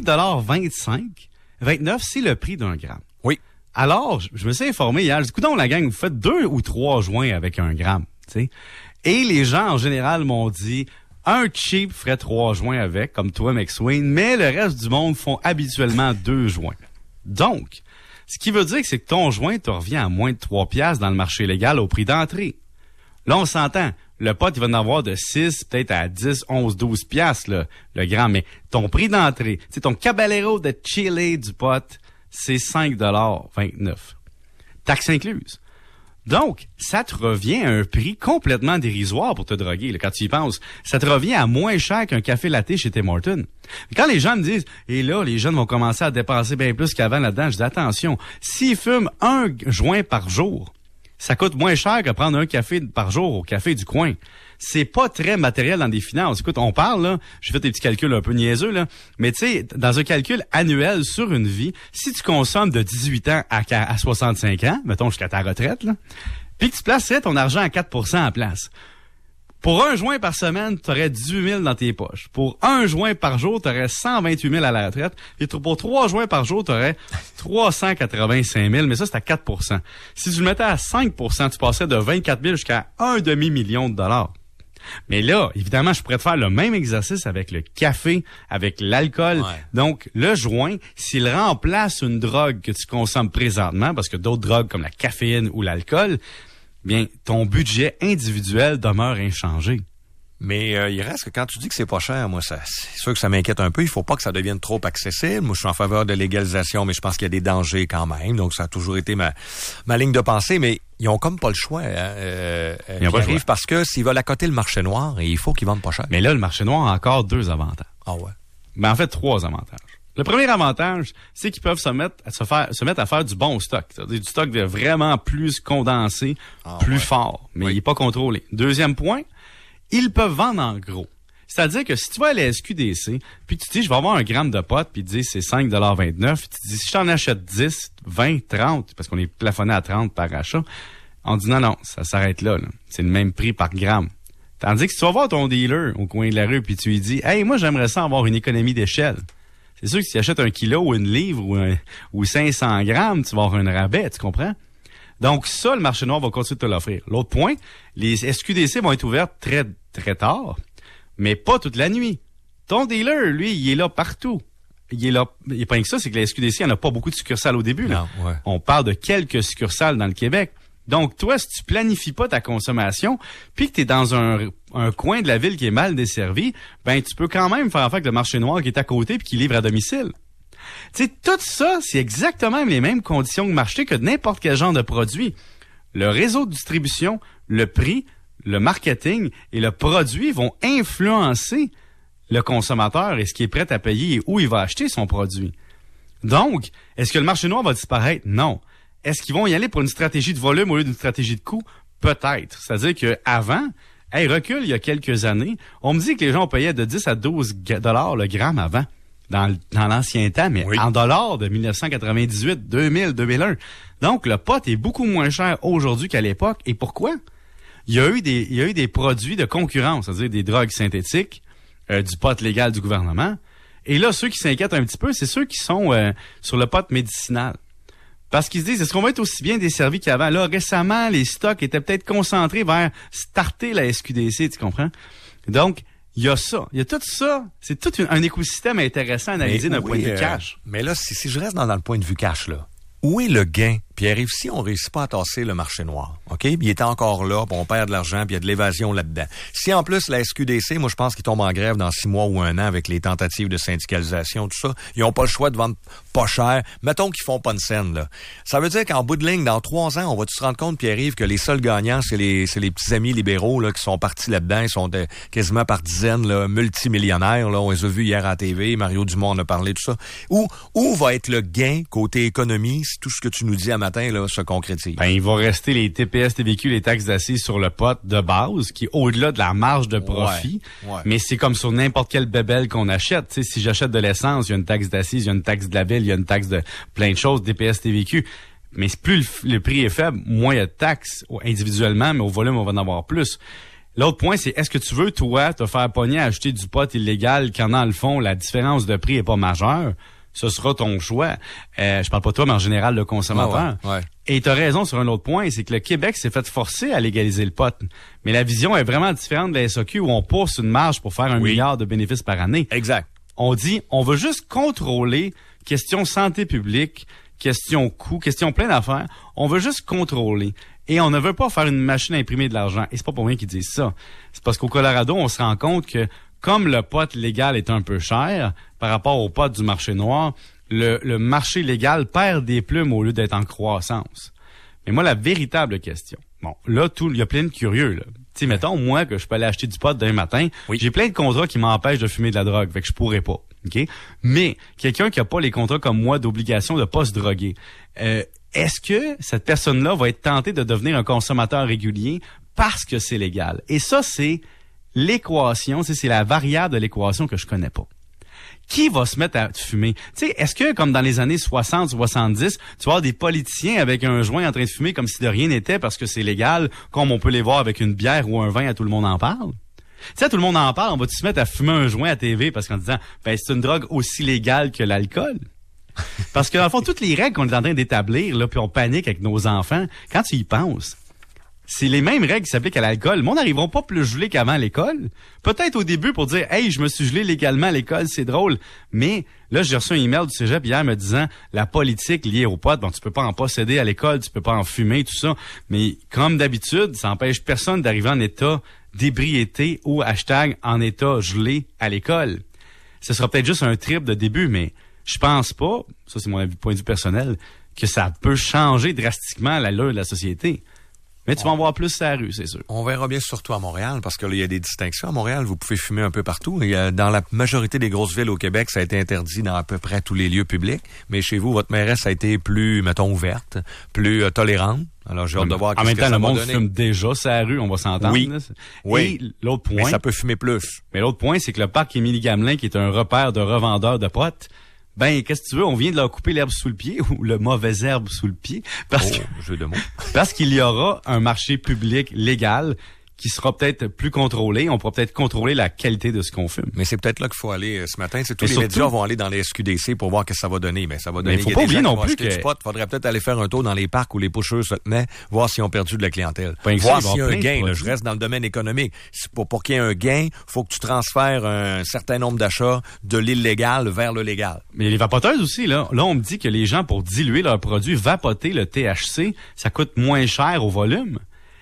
5,29 $, c'est le prix d'un gramme. Oui. Alors, je me suis informé hier. Je dis, coudonc, la gang, vous faites 2 ou 3 joints avec un gramme, tu sais? Et les gens, en général, m'ont dit... Un cheap ferait 3 joints avec, comme toi, McSween, mais le reste du monde font habituellement 2 joints. Donc, ce qui veut dire que c'est que ton joint te revient à moins de 3 piastres dans le marché légal au prix d'entrée. Là, on s'entend. Le pot, il va en avoir de 6, peut-être à 10, 11, 12 piastres, là, le gramme. Mais ton prix d'entrée, tu sais, ton Caballero de Chile du pot, c'est 5,29 $. Taxe incluse. Donc, ça te revient à un prix complètement dérisoire pour te droguer, là, quand tu y penses. Ça te revient à moins cher qu'un café latte chez Tim Hortons. Quand les gens me disent, et là, les jeunes vont commencer à dépenser bien plus qu'avant là-dedans, je dis, attention, s'ils fument un joint par jour, ça coûte moins cher que prendre un café par jour au café du coin. C'est pas très matériel dans des finances. Écoute, on parle, là, j'ai fait des petits calculs un peu niaiseux, là, mais tu sais, dans un calcul annuel sur une vie, si tu consommes de 18 ans à 65 ans, mettons jusqu'à ta retraite, là, puis que tu placerais ton argent à 4% en place, Pour un joint par semaine, tu aurais 18 000 dans tes poches. Pour un joint par jour, tu aurais 128 000 à la retraite. Et pour 3 joints par jour, tu aurais 385 000, mais ça, c'est à 4 %. Si tu le mettais à 5 %, tu passerais de 24 000 jusqu'à $1,5 million. Mais là, évidemment, je pourrais te faire le même exercice avec le café, avec l'alcool. Ouais. Donc, le joint, s'il remplace une drogue que tu consommes présentement, parce que d'autres drogues comme la caféine ou l'alcool, bien, ton budget individuel demeure inchangé. Mais il reste que quand tu dis que c'est pas cher, moi, c'est sûr que ça m'inquiète un peu. Il faut pas que ça devienne trop accessible. Moi, je suis en faveur de légalisation, mais je pense qu'il y a des dangers quand même. Donc, ça a toujours été ma ligne de pensée. Mais ils ont comme pas le choix. Ils arrivent parce que s'ils veulent accoter le marché noir, il faut qu'ils vendent pas cher. Mais là, le marché noir a encore 2 avantages. Ah ouais? Mais en fait, 3 avantages. Le premier avantage, c'est qu'ils peuvent se mettre à faire du bon stock. C'est-à-dire du stock de vraiment plus condensé, plus fort. Mais il n'est pas contrôlé. Deuxième point, ils peuvent vendre en gros. C'est-à-dire que si tu vas à la SQDC, puis tu te dis, je vais avoir 1 gramme de pot, puis tu dis, c'est 5,29 $, puis tu dis, si je t'en achète 10, 20, 30, parce qu'on est plafonné à 30 par achat, on dit, non, ça s'arrête là. C'est le même prix par gramme. Tandis que si tu vas voir ton dealer au coin de la rue, puis tu lui dis, hey, moi, j'aimerais ça avoir une économie d'échelle. C'est sûr que si tu achètes 1 kilo ou 1 livre ou 500 grammes, tu vas avoir un rabais, tu comprends? Donc ça, le marché noir va continuer de te l'offrir. L'autre point, les SQDC vont être ouvertes très, très tard, mais pas toute la nuit. Ton dealer, lui, il est là partout. Il est là. Il n'est pas que ça, c'est que la SQDC, il n'y en a pas beaucoup de succursales au début. Là. Non, ouais. On parle de quelques succursales dans le Québec. Donc, toi, si tu planifies pas ta consommation, puis que tu es dans un coin de la ville qui est mal desservi, ben tu peux quand même faire affaire avec le marché noir qui est à côté puis qui livre à domicile. Tu sais, tout ça, c'est exactement les mêmes conditions de marché que n'importe quel genre de produit. Le réseau de distribution, le prix, le marketing et le produit vont influencer le consommateur et ce qu'il est prêt à payer et où il va acheter son produit. Donc, est-ce que le marché noir va disparaître? Non. Est-ce qu'ils vont y aller pour une stratégie de volume au lieu d'une stratégie de coût? Peut-être. C'est-à-dire qu'avant, recule il y a quelques années, on me dit que les gens payaient de 10 à 12 $ le gramme avant, dans l'ancien temps, mais en dollars de 1998, 2000, 2001. Donc, le pot est beaucoup moins cher aujourd'hui qu'à l'époque. Et pourquoi? Il y a eu des produits de concurrence, c'est-à-dire des drogues synthétiques, du pot légal du gouvernement. Et là, ceux qui s'inquiètent un petit peu, c'est ceux qui sont sur le pot médicinal. Parce qu'ils se disent, est-ce qu'on va être aussi bien desservi qu'avant? Là, récemment, les stocks étaient peut-être concentrés vers starter la SQDC, tu comprends? Donc, il y a ça. Il y a tout ça. C'est tout un écosystème intéressant à analyser d'un point de vue cash. Mais là, si je reste dans le point de vue cash, là, où est le gain? Pierre-Yves, si on réussit pas à tasser le marché noir, OK? Puis il est encore là, puis on perd de l'argent, puis il y a de l'évasion là-dedans. Si en plus la SQDC, moi je pense qu'ils tombent en grève dans 6 mois ou 1 an avec les tentatives de syndicalisation, tout ça, ils ont pas le choix de vendre pas cher. Mettons qu'ils font pas une scène, là. Ça veut dire qu'en bout de ligne, dans 3 ans, on va se rendre compte, Pierre-Yves, que les seuls gagnants, c'est les petits amis libéraux, là, qui sont partis là-dedans. Ils sont quasiment par dizaines, là, multimillionnaires, là. On les a vus hier à la TV. Mario Dumont en a parlé, tout ça. Où va être le gain côté économie si tout ce que tu nous dis à matin, là, se concrétise? Ben, il va rester les TPS, TVQ, les taxes d'assises sur le pot de base, qui est au-delà de la marge de profit. Ouais. Mais c'est comme sur n'importe quelle bébelle qu'on achète. Tu sais, si j'achète de l'essence, il y a une taxe d'assises, il y a une taxe de la ville, il y a une taxe de plein de choses, TPS, TVQ. Mais plus le prix est faible, moins il y a de taxes individuellement, mais au volume, on va en avoir plus. L'autre point, c'est est-ce que tu veux, toi, te faire pogner à acheter du pot illégal quand, dans le fond, la différence de prix est pas majeure? Ce sera ton choix. Je parle pas de toi, mais en général, le consommateur. Ouais. Et tu as raison sur un autre point, c'est que le Québec s'est fait forcer à légaliser le pot. Mais la vision est vraiment différente de la SAQ où on pousse une marge pour faire 1 milliard de bénéfices par année. Exact. On dit, on veut juste contrôler, question santé publique, question coût, question plein d'affaires. On veut juste contrôler. Et on ne veut pas faire une machine à imprimer de l'argent. Et c'est pas pour rien qu'ils disent ça. C'est parce qu'au Colorado, on se rend compte que comme le pot légal est un peu cher par rapport au pot du marché noir, le marché légal perd des plumes au lieu d'être en croissance. Mais moi, la véritable question, bon, là, il y a plein de curieux, là. Tu sais, mettons, moi, que je peux aller acheter du pot demain matin, j'ai plein de contrats qui m'empêchent de fumer de la drogue, fait que je pourrais pas, OK? Mais quelqu'un qui a pas les contrats comme moi d'obligation de pas se droguer, est-ce que cette personne-là va être tentée de devenir un consommateur régulier parce que c'est légal? Et ça, c'est l'équation, c'est la variable de l'équation que je connais pas. Qui va se mettre à fumer? Tu sais, est-ce que, comme dans les années 60, 70, tu vas avoir des politiciens avec un joint en train de fumer comme si de rien n'était parce que c'est légal, comme on peut les voir avec une bière ou un vin, à tout le monde en parle? Tu sais, tout le monde en parle, on va-tu se mettre à fumer un joint à TV parce qu'en disant, ben, c'est une drogue aussi légale que l'alcool? Parce que, dans le fond, toutes les règles qu'on est en train d'établir, là, puis on panique avec nos enfants, quand tu y penses, c'est les mêmes règles qui s'appliquent à l'alcool. Le monde n'arriveront pas plus gelé qu'avant l'école. Peut-être au début pour dire « Hey, je me suis gelé légalement à l'école, c'est drôle. » Mais là, j'ai reçu un email du cégep hier me disant la politique liée aux potes, bon, tu peux pas en posséder à l'école, tu peux pas en fumer, tout ça. Mais comme d'habitude, ça empêche personne d'arriver en état d'ébriété ou hashtag en état gelé à l'école. Ce sera peut-être juste un trip de début, mais je pense pas, ça c'est mon point de vue personnel, que ça peut changer drastiquement l'allure de la société. Mais tu vas en voir plus sur la rue, c'est sûr. On verra bien surtout à Montréal, parce que là, il y a des distinctions. À Montréal, vous pouvez fumer un peu partout. Dans la majorité des grosses villes au Québec, ça a été interdit dans à peu près tous les lieux publics. Mais chez vous, votre mairesse a été plus, mettons, ouverte, plus tolérante. Alors, j'ai hâte de voir en même temps, le monde fume déjà sur la rue, on va s'entendre. Oui. Oui. Et l'autre point. Mais ça peut fumer plus. Mais l'autre point, c'est que le parc Émilie-Gamelin, qui est un repère de revendeurs de potes, ben, qu'est-ce que tu veux? On vient de leur couper l'herbe sous le pied ou le mauvais herbe sous le pied. Jeu de mots. Parce qu'il y aura un marché public légal qui sera peut-être plus contrôlé. On pourra peut-être contrôler la qualité de ce qu'on fume. Mais c'est peut-être là qu'il faut aller ce matin. C'est tous les médias vont aller dans les SQDC pour voir ce que ça va donner. Mais ça va donner. Mais il faut pas oublier non plus que faudrait peut-être aller faire un tour dans les parcs où les pushers se tenaient, voir s'ils ont perdu de la clientèle. Voir s'il y a un gain. Là, je reste dans le domaine économique. Pour qu'il y ait un gain, faut que tu transfères un certain nombre d'achats de l'illégal vers le légal. Mais les vapoteuses aussi, là, on me dit que les gens, pour diluer leurs produits, vapoter le THC, ça coûte moins cher au volume.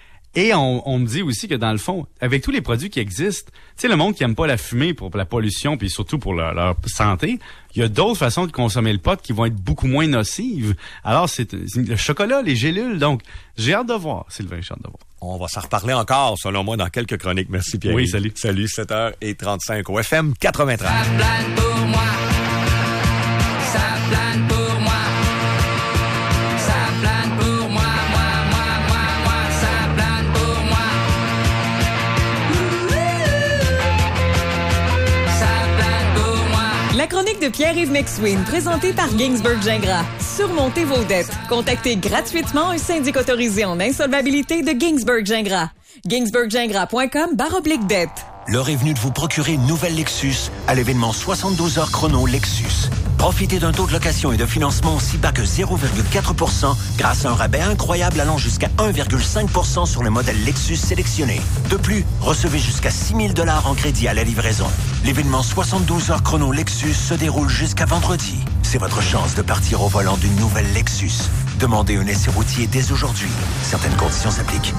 Et on me dit aussi que dans le fond, avec tous les produits qui existent, tu sais, le monde qui aime pas la fumée pour la pollution puis surtout pour leur santé, il y a d'autres façons de consommer le pot qui vont être beaucoup moins nocives. Alors, c'est le chocolat, les gélules. Donc, j'ai hâte de voir, Sylvain, j'ai hâte de voir. On va s'en reparler encore, selon moi, dans quelques chroniques. Merci, Pierre. Oui, salut. Salut, 7h35 au FM 93. Ça plane pour moi. Ça plane pour moi. Ça plane pour moi. La chronique de Pierre-Yves McSween, présentée par Ginsberg Gingras. Surmontez vos dettes. Contactez gratuitement un syndic autorisé en insolvabilité de Ginsberg Gingras. ginsberggingras.com/dette. L'heure est venue de vous procurer une nouvelle Lexus à l'événement 72 heures chrono Lexus. Profitez d'un taux de location et de financement aussi bas que 0,4% grâce à un rabais incroyable allant jusqu'à 1,5% sur le modèle Lexus sélectionné. De plus, recevez jusqu'à 6 000 $ en crédit à la livraison. L'événement 72 heures chrono Lexus se déroule jusqu'à vendredi. C'est votre chance de partir au volant d'une nouvelle Lexus. Demandez un essai routier dès aujourd'hui. Certaines conditions s'appliquent.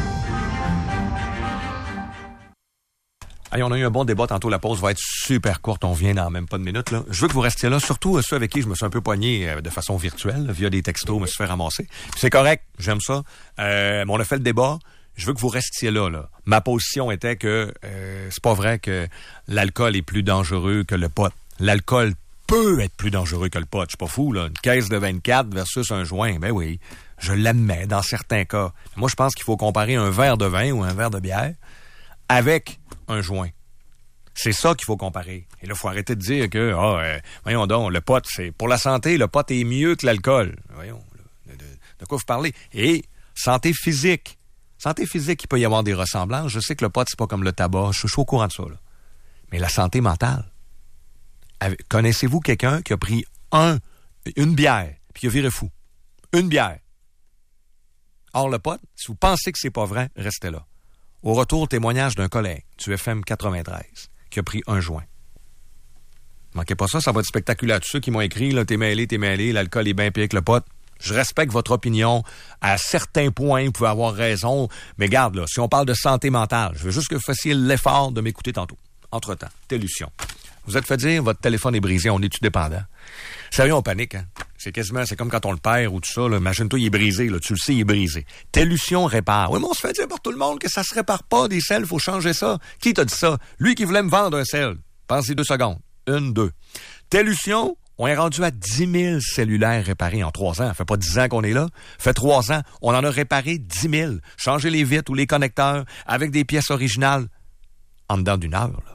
Hey, on a eu un bon débat tantôt. La pause va être super courte. On vient dans même pas de minutes. Là. Je veux que vous restiez là, surtout ceux avec qui je me suis un peu poigné de façon virtuelle, via des textos, me suis fait ramasser. Puis c'est correct, j'aime ça. Mais on a fait le débat. Je veux que vous restiez là. Ma position était que c'est pas vrai que l'alcool est plus dangereux que le pot. L'alcool peut être plus dangereux que le pot. Je suis pas fou, là. Une caisse de 24 versus un joint. Ben oui, je l'admets dans certains cas. Moi, je pense qu'il faut comparer un verre de vin ou un verre de bière avec un joint. C'est ça qu'il faut comparer. Et là, il faut arrêter de dire que, voyons donc, le pot, c'est pour la santé, le pot est mieux que l'alcool. Voyons, de quoi vous parlez? Et santé physique. Santé physique, il peut y avoir des ressemblances. Je sais que le pot, c'est pas comme le tabac. Je suis au courant de ça, là. Mais la santé mentale. Connaissez-vous quelqu'un qui a pris une bière, puis qui a viré fou? Une bière. Or, le pot, si vous pensez que c'est pas vrai, restez là. Au retour, témoignage d'un collègue du FM 93 qui a pris un joint. Manquez pas ça, ça va être spectaculaire. Tous ceux qui m'ont écrit, là, t'es mêlé, l'alcool est bien pire que le pot. Je respecte votre opinion. À certains points, vous pouvez avoir raison. Mais garde, là, si on parle de santé mentale, je veux juste que vous fassiez l'effort de m'écouter tantôt. Entre-temps, Télution. Vous êtes fait dire, votre téléphone est brisé, on est-tu dépendant? Sérieux, on panique, hein? C'est comme quand on le perd ou tout ça, là. Imagine-toi, il est brisé, là. Tu le sais, il est brisé. Télution répare. Oui, mais on se fait dire par tout le monde que ça se répare pas, des selles, faut changer ça. Qui t'a dit ça? Lui qui voulait me vendre un sel. Pensez 2 secondes. 1, 2. Télution, on est rendu à 10 000 cellulaires réparés en 3 ans. Ça fait pas 10 ans qu'on est là. Ça fait 3 ans. On en a réparé 10 000. Changé les vitres ou les connecteurs avec des pièces originales en dedans d'une heure, là.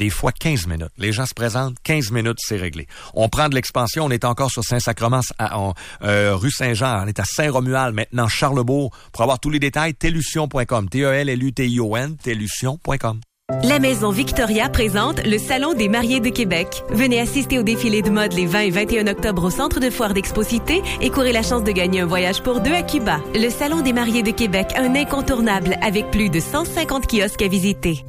Des fois 15 minutes. Les gens se présentent, 15 minutes, c'est réglé. On prend de l'expansion, on est encore sur Saint-Sacrement, rue Saint-Jean, on est à Saint-Romuald, maintenant Charlebourg. Pour avoir tous les détails, telution.com, T-E-L-L-U-T-I-O-N, telution.com. La Maison Victoria présente le Salon des mariés de Québec. Venez assister au défilé de mode les 20 et 21 octobre au Centre de foire d'Expo-Cité et courez la chance de gagner un voyage pour 2 à Cuba. Le Salon des mariés de Québec, un incontournable avec plus de 150 kiosques à visiter.